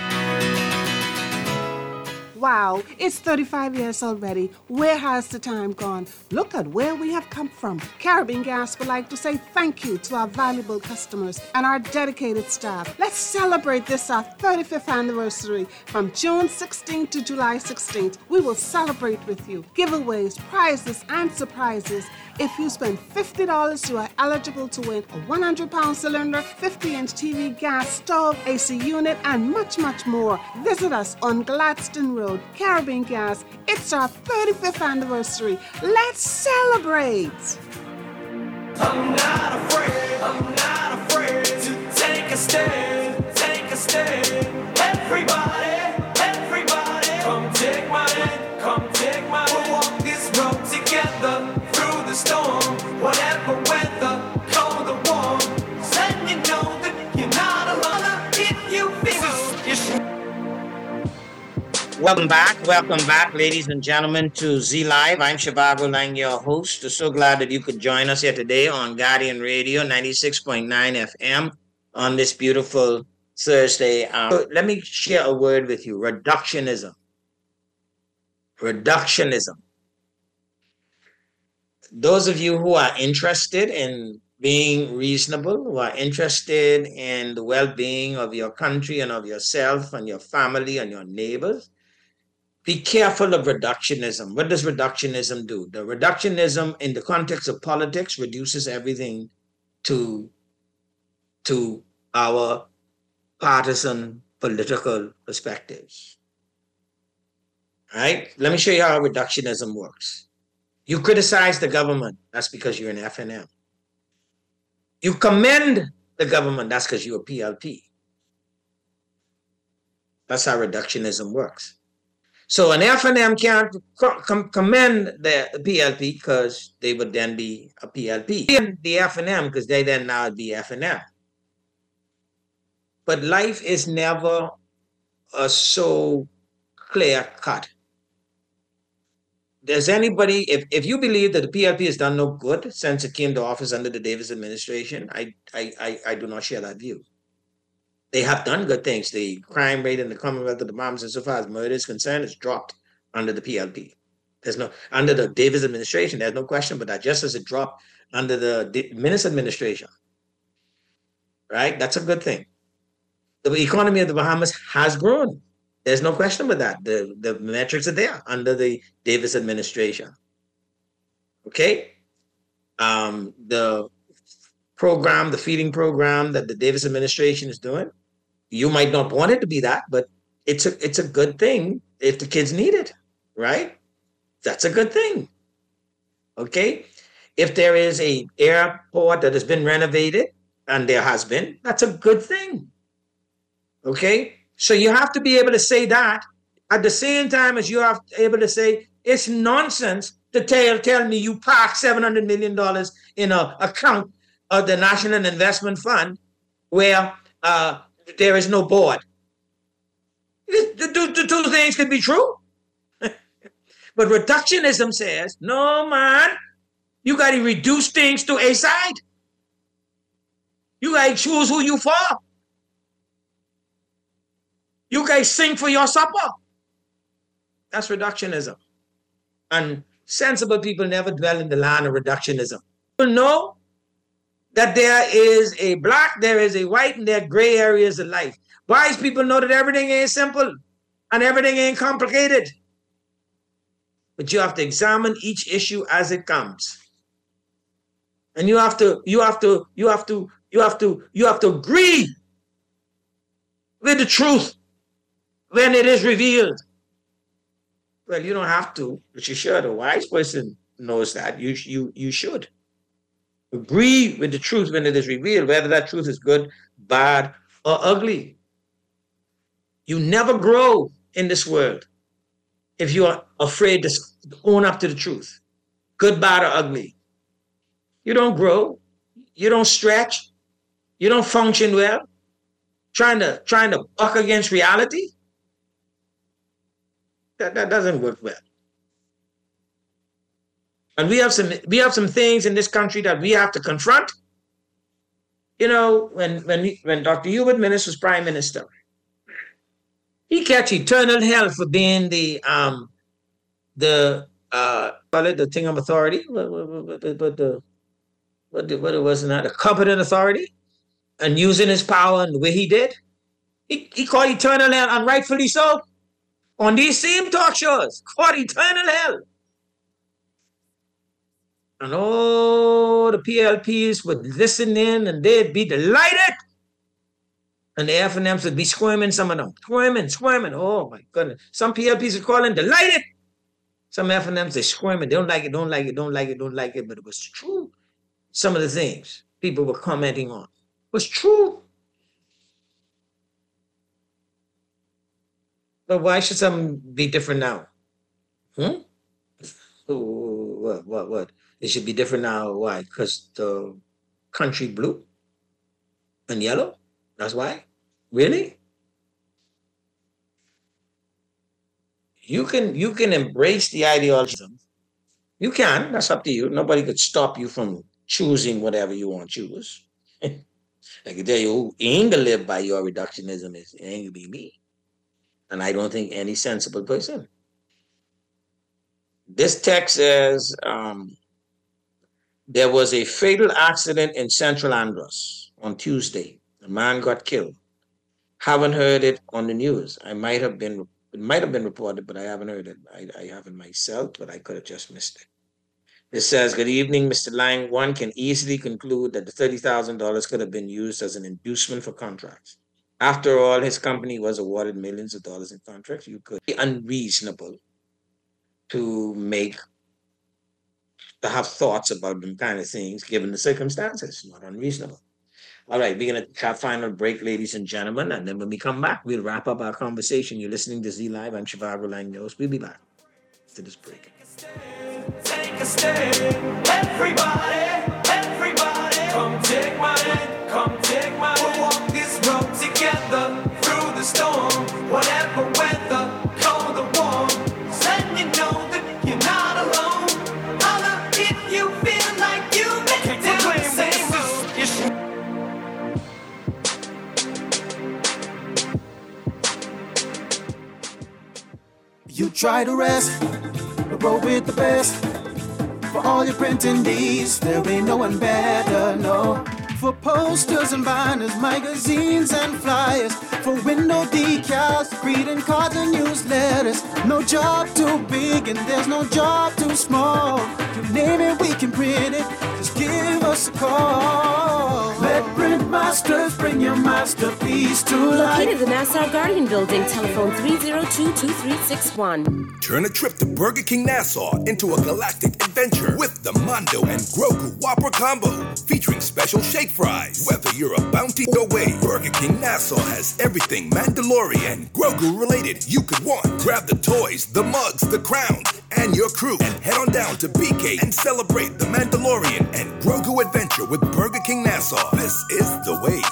Wow, it's thirty-five years already. Where has the time gone? Look at where we have come from. Caribbean Gas would like to say thank you to our valuable customers and our dedicated staff. Let's celebrate this, our thirty-fifth anniversary. From June sixteenth to July sixteenth, we will celebrate with you. Giveaways, prizes, and surprises. If you spend fifty dollars, you are eligible to win a one hundred pound cylinder, fifty inch T V gas stove, A C unit, and much, much more. Visit us on Gladstone Road, Caribbean Gas. It's our thirty-fifth anniversary. Let's celebrate! I'm not afraid, I'm not afraid to take a stand, take a stand. Everybody, everybody, come take my hand, come take my hand. We'll walk this road together through the storm, whatever weather, cold or warm. Letting you know that you're not alone if you feel. Welcome back, welcome back, ladies and gentlemen, to Z Live. I'm Shivago Lang, your host. We're so glad that you could join us here today on Guardian Radio, ninety-six point nine F M, on this beautiful Thursday. Um, let me share a word with you. Reductionism. Reductionism. Those of you who are interested in being reasonable, who are interested in the well-being of your country and of yourself and your family and your neighbors, be careful of reductionism. What does reductionism do? The reductionism in the context of politics reduces everything to, to our partisan political perspectives. All right? Let me show you how reductionism works. You criticize the government, that's because you're an F N M. You commend the government, that's because you're a P L P. That's how reductionism works. So an F N M can't com commend the P L P because they would then be a P L P. And the F N M because they then now be F N M. But life is never uh, so clear cut. Does anybody, if, if you believe that the P L P has done no good since it came to office under the Davis administration, I, I, I, I do not share that view. They have done good things. The crime rate in the Commonwealth of the Bahamas, and so far as murder is concerned, has dropped under the P L P. There's no, under the Davis administration, there's no question but that, just as it dropped under the Minnis administration, right? That's a good thing. The economy of the Bahamas has grown. There's no question about that. The, the metrics are there under the Davis administration. Okay? Um, the program, the feeding program that the Davis administration is doing, you might not want it to be that, but it's a, it's a good thing if the kids need it, right? That's a good thing. Okay? If there is an airport that has been renovated, and there has been, that's a good thing. Okay? So you have to be able to say that at the same time as you have to be able to say it's nonsense to tell, tell me you park seven hundred million dollars in an account of the National Investment Fund where uh, there is no board. The, the, the two things can be true. But reductionism says, no, man, you got to reduce things to a side. You got to choose who you for. You guys sing for your supper. That's reductionism. And sensible people never dwell in the land of reductionism. People know that there is a black, there is a white, and there are gray areas of life. Wise people know that everything ain't simple and everything ain't complicated. But you have to examine each issue as it comes. And you have to, you have to, you have to, you have to, you have to agree with the truth when it is revealed. Well, you don't have to, but you should. A wise person knows that. You, you, you should agree with the truth when it is revealed, whether that truth is good, bad, or ugly. You never grow in this world if you are afraid to own up to the truth, good, bad, or ugly. You don't grow. You don't stretch. You don't function well. Trying to, trying to buck against reality. That, that doesn't work well. And we have some we have some things in this country that we have to confront. You know, when when we, when Doctor Hubert Minnis was Prime Minister, he catch eternal hell for being the um the uh call it the thing of authority, but the but the what the, what it was not a competent authority, and using his power in the way he did. He he called eternal hell, and rightfully so. On these same talk shows, called eternal hell. And all the P L Ps would listen in and they'd be delighted. And the F N Ms would be squirming, some of them. Squirming, squirming. Oh my goodness. Some P L Ps would call in delighted. Some F N Ms, they squirming. They don't like it, don't like it, don't like it, don't like it. But it was true. Some of the things people were commenting on was true. But why should something be different now? Hmm? What, what, what? It should be different now. Why? Because the country blue and yellow? That's why? Really? You can, you can embrace the ideology. You can. That's up to you. Nobody could stop you from choosing whatever you want to choose. I can tell you who ain't gonna live by your reductionism is it ain't gonna be me. And I don't think any sensible person. This text says um, there was a fatal accident in Central Andros on Tuesday. A man got killed. Haven't heard it on the news. I might have been, it might have been reported, but I haven't heard it. I, I haven't myself, but I could have just missed it. It says, good evening, Mister Lang. One can easily conclude that the thirty thousand dollars could have been used as an inducement for contracts. After all, his company was awarded millions of dollars in contracts. You could be unreasonable to make, to have thoughts about them kind of things, given the circumstances. Not unreasonable. All right, we're going to have final break, ladies and gentlemen. And then when we come back, we'll wrap up our conversation. You're listening to Z Live. I'm Shivago Langos. We'll be back after this break. Take a stand, everybody, everybody, come take my hand, come take my hand. We'll walk this road together through the storm, whatever weather, cold or warm. Let you know that you're not alone. Holler if you feel like you make it down the same road. You should. You try to rest, but roll with the best. For all your printing needs, there ain't no one better, no. For posters and banners, magazines and flyers. For window decals, greeting cards and newsletters. No job too big and there's no job too small. You name it, we can print it, just give us a call. Let Print Masters bring your masterpiece to life. Located in the Nassau Guardian Building, telephone three oh two, two three six one. Turn a trip to Burger King Nassau into a galactic adventure with the Mondo and Grogu Whopper Combo, featuring special shake fries. Whether you're a bounty away, Burger King Nassau has everything Mandalorian and Grogu related you could want. Grab the toys, the mugs, the crowns, and your crew, and head on down to B K and celebrate the Mandalorian and Grogu adventure with Burger King Nassau. This is the way.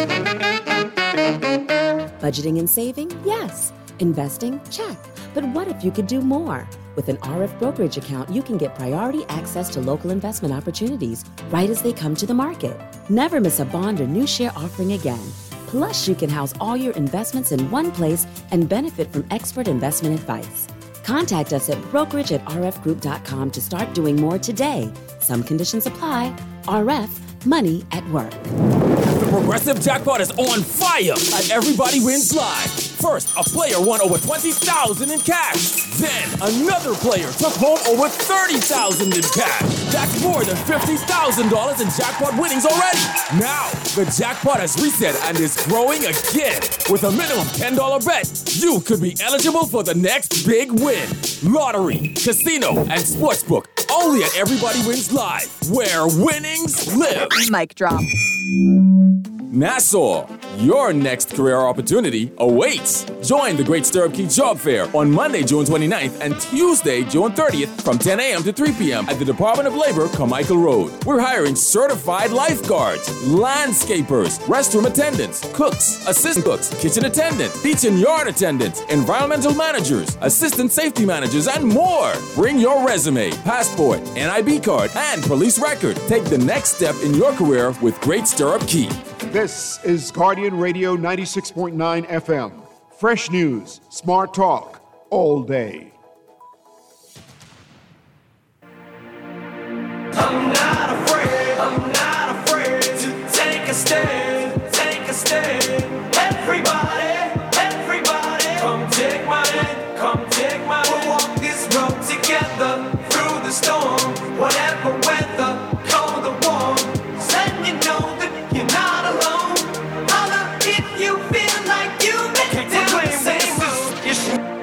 Budgeting and saving? Yes. Investing? Check. But what if you could do more? With an R F brokerage account, you can get priority access to local investment opportunities right as they come to the market. Never miss a bond or new share offering again. Plus, you can house all your investments in one place and benefit from expert investment advice. Contact us at brokerage at r f group dot com to start doing more today. Some conditions apply. R F, money at work. The Progressive Jackpot is on fire at Everybody Wins Live. First, a player won over twenty thousand dollars in cash. Then, another player took home over thirty thousand dollars in cash. That's more than fifty thousand dollars in jackpot winnings already. Now, the jackpot has reset and is growing again. With a minimum ten dollars bet, you could be eligible for the next big win. Lottery, casino, and sportsbook. Only at Everybody Wins Live, where winnings live. Mic drop. Nassau, your next career opportunity awaits. Join the Great Stirrup Key Job Fair on Monday, June twenty-ninth and Tuesday, June thirtieth from ten a.m. to three p.m. at the Department of Labor, Carmichael Road. We're hiring certified lifeguards, landscapers, restroom attendants, cooks, assistant cooks, kitchen attendants, beach and yard attendants, environmental managers, assistant safety managers, and more. Bring your resume, passport, N I B card, and police record. Take the next step in your career with Great Stirrup Key. This is Guardian Radio ninety-six point nine F M. Fresh news, smart talk, all day. I'm not afraid, I'm not afraid to take a stand, take a stand. Everybody, everybody, come take my hand, come take my hand. We'll walk this road together through the storm, whatever weather, cold or warm. Let you know that you're not alone. Holler if you feel like you make it down the same road. You should.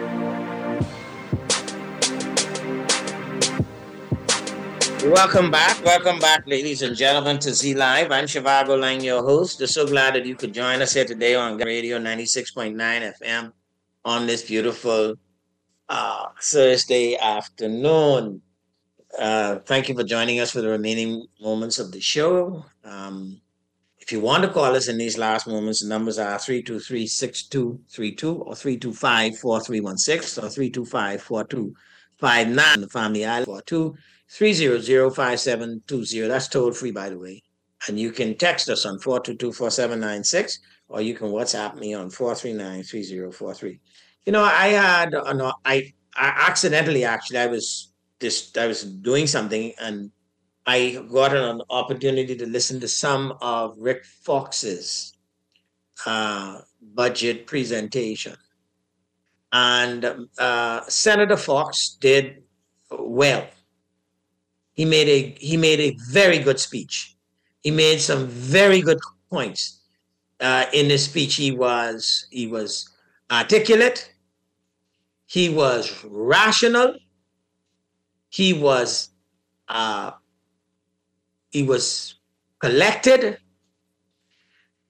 Welcome back. Welcome back, ladies and gentlemen, to Z Live. I'm Shivago Lang, your host. We're so glad that you could join us here today on Radio ninety-six point nine F M on this beautiful uh, Thursday afternoon. Uh, thank you for joining us for the remaining moments of the show. Um, if you want to call us in these last moments, the numbers are three two three, six two three two or three two five, four three one six or three two five, four two five nine. The Family Island four two three zero zero five seven two zero. That's toll free, by the way. And you can text us on four two two, four seven nine six, or you can WhatsApp me on four three nine, three zero four three. You know, I had, uh, no, I, I accidentally, actually, I was this, I was doing something and I got an opportunity to listen to some of Rick Fox's uh, budget presentation. And uh, Senator Fox did well. He made a he made a very good speech. He made some very good points uh, in his speech. He was he was articulate. He was rational. He was uh, he was collected,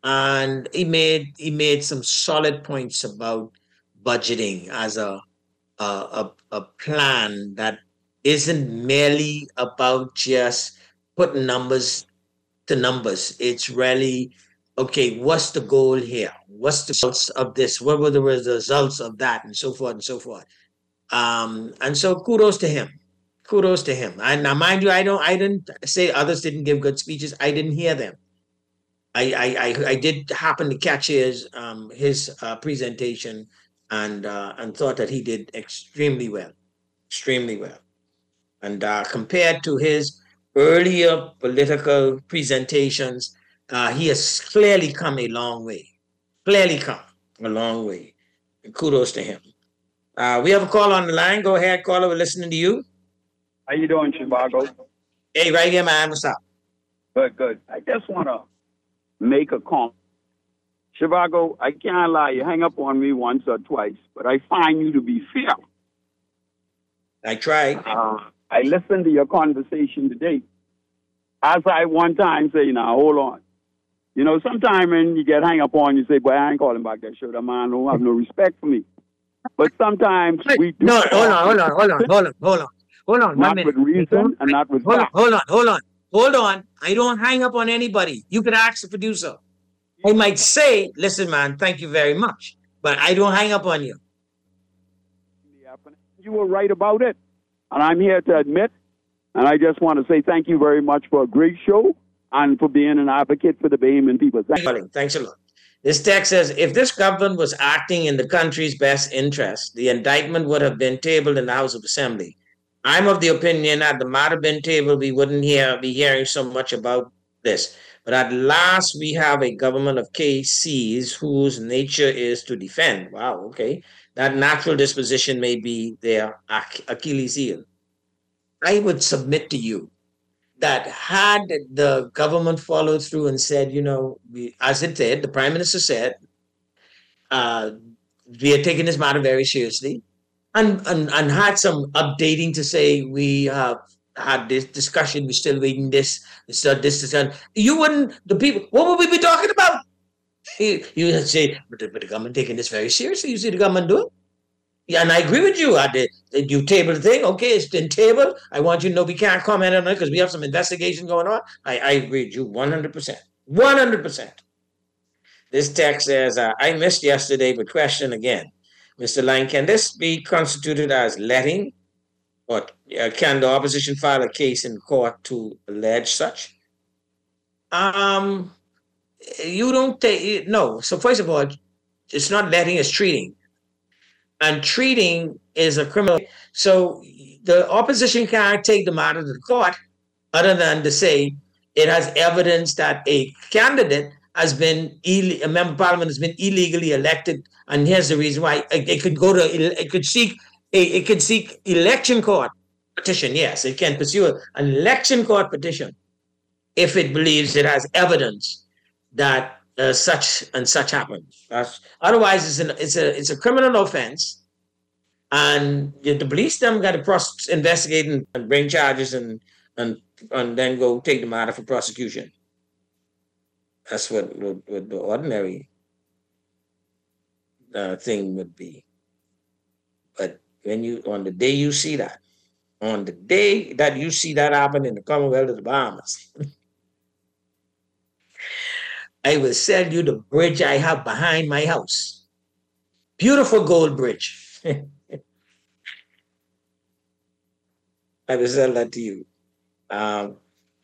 and he made he made some solid points about budgeting as a a, a, a plan that isn't merely about just putting numbers to numbers. It's really, okay, what's the goal here? What's the results of this? What were the results of that? And so forth and so forth. Um, and so kudos to him. Kudos to him. And now, mind you, I don't I didn't say others didn't give good speeches. I didn't hear them. I I I, I did happen to catch his um his uh, presentation and uh, and thought that he did extremely well. Extremely well. And uh, compared to his earlier political presentations, uh, he has clearly come a long way. Clearly come a long way. And kudos to him. Uh, we have a call on the line. Go ahead, caller. We're listening to you. How you doing, Chivago? Hey, right here, man. What's up? Good, good. I just want to make a comment. Chivago, I can't lie. You hang up on me once or twice, but I find you to be fair. I try. Uh, I listened to your conversation today. As I one time say, now, hold on. You know, sometimes when you get hang up on, you say, boy, I ain't calling back that show. That man don't have no respect for me. But sometimes we do. No, hold on, hold on, hold on, hold on, hold on. Hold on, not with reason and not with hold fact. on, hold on, hold on, hold on. I don't hang up on anybody. You could ask the producer. I might say, listen, man, thank you very much. But I don't hang up on you. You were right about it. And I'm here to admit, and I just want to say thank you very much for a great show and for being an advocate for the Bahamian people. Thank you. Thanks a lot. This text says, if this government was acting in the country's best interest, the indictment would have been tabled in the House of Assembly. I'm of the opinion that the matter been tabled, we wouldn't hear, be hearing so much about this. But at last, we have a government of K Cs whose nature is to defend. Wow, okay. That natural disposition may be their Achilles heel. I would submit to you that had the government followed through and said, you know, we, as it did, the Prime Minister said, uh, we are taking this matter very seriously, and, and, and had some updating to say we have had this discussion, we're still waiting this, this, uh, this, this, and you wouldn't, the people, what would we be talking about? You, you would say, but the, but the government taking this very seriously, you see the government do it? Yeah, and I agree with you. I did, did you table the thing? Okay, it's been tabled. I want you to know we can't comment on it because we have some investigation going on. I, I agree with you one hundred percent. one hundred percent. This text says, uh, I missed yesterday, but question again. Mister Lang, can this be constituted as letting? Or uh, can the opposition file a case in court to allege such? Um, you don't take, no. So first of all, it's not letting, it's treating. And treating is a criminal. So the opposition can't take the matter to the court other than to say it has evidence that a candidate has been, a member of parliament has been illegally elected. And here's the reason why. It could go to, it could seek, it could seek election court petition. Yes, it can pursue an election court petition if it believes it has evidence that Uh, such and such happened. Uh, otherwise, it's, an, it's a it's a criminal offense, and the police them got to pros- investigate and, and bring charges and and and then go take the matter for prosecution. That's what, what, what the ordinary uh, thing would be. But when you on the day you see that, on the day that you see that happen in the Commonwealth of the Bahamas. I will sell you the bridge I have behind my house. Beautiful gold bridge. I will sell that to you. Um,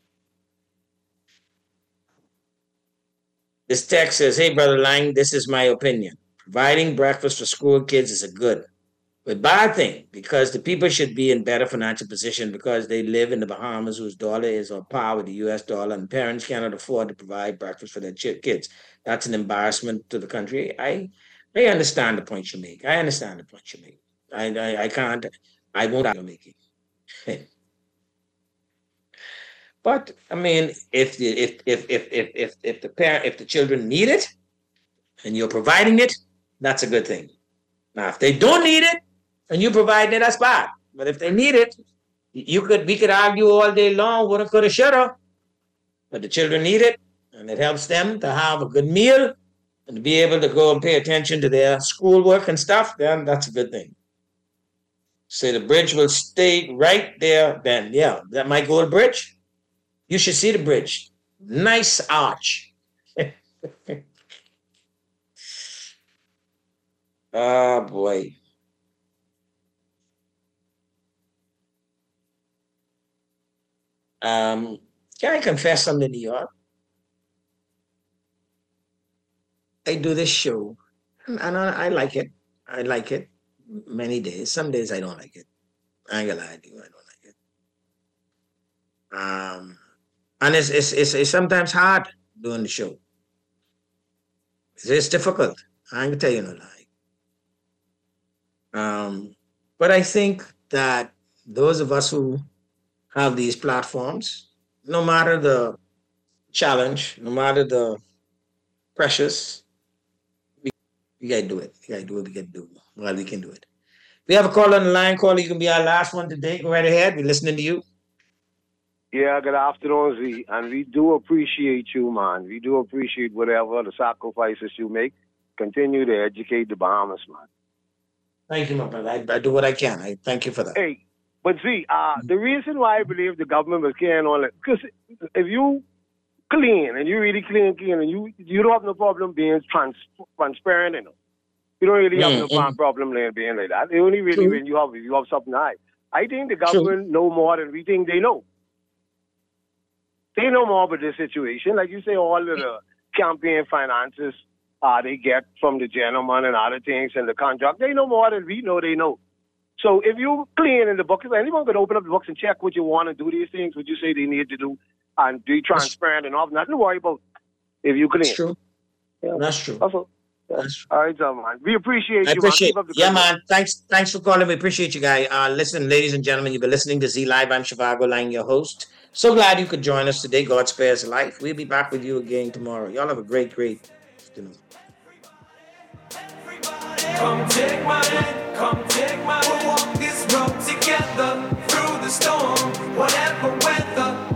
this text says, hey, Brother Lang, this is my opinion. Providing breakfast for school kids is a good, but bad thing, because the people should be in better financial position because they live in the Bahamas, whose dollar is on par with the U S dollar, and parents cannot afford to provide breakfast for their kids. That's an embarrassment to the country. I I understand the point you make. I understand the point you make. I I, I can't, I won't you're making. But I mean, if the if if if if if if the parent if the children need it and you're providing it, that's a good thing. Now, if they don't need it, and you provide it, that's bad. But if they need it, you could we could argue all day long, woulda, coulda, shoulda. But the children need it, and it helps them to have a good meal and to be able to go and pay attention to their schoolwork and stuff, then that's a good thing. So the bridge will stay right there, then yeah, that my gold bridge. You should see the bridge. Nice arch. Oh boy. Um, can I confess something to you? I do this show, and I, I like it. I like it many days. Some days I don't like it. I ain't gonna lie to you, I don't like it. Um, and it's, it's, it's, it's sometimes hard doing the show. It's, it's difficult. I ain't gonna tell you no lie. Um, but I think that those of us who have these platforms, no matter the challenge, no matter the pressures, we, we gotta do it. We gotta do what we can do. Well, we can do it. We have a call on the line. Caller, you can be our last one today. Go right ahead. We're listening to you. Yeah, good afternoon, Z. And we do appreciate you, man. We do appreciate whatever the sacrifices you make. Continue to educate the Bahamas, man. Thank you, my brother. I, I do what I can. I thank you for that. Hey, but see, uh, the reason why I believe the government was carrying on, like, because if you clean and you really clean, clean, and you you don't have no problem being trans, transparent, you know. You don't really have mm, no mm. problem like, being like that. It's only really True. when you have if you have something high. I think the government True. know more than we think they know. They know more about this situation. Like you say, all of the campaign finances uh, they get from the gentleman and other things and the contract, they know more than we know they know. So if you clean in the books, anyone could open up the books and check what you want and do these things, what you say they need to do, and be transparent and all. Nothing to worry about if you clean. That's true. Yeah. That's true. That's all. Yeah. That's true. All right, so, man. We appreciate I you, appreciate man. Yeah, man. Thanks thanks for calling. We appreciate you, guys. Uh, listen, ladies and gentlemen, you've been listening to Z Live. I'm Shivago Lang, your host. So glad you could join us today. God spares life. We'll be back with you again tomorrow. Y'all have a great, great afternoon. Come take my hand, come take my hand. We'll walk this road together through the storm, whatever weather.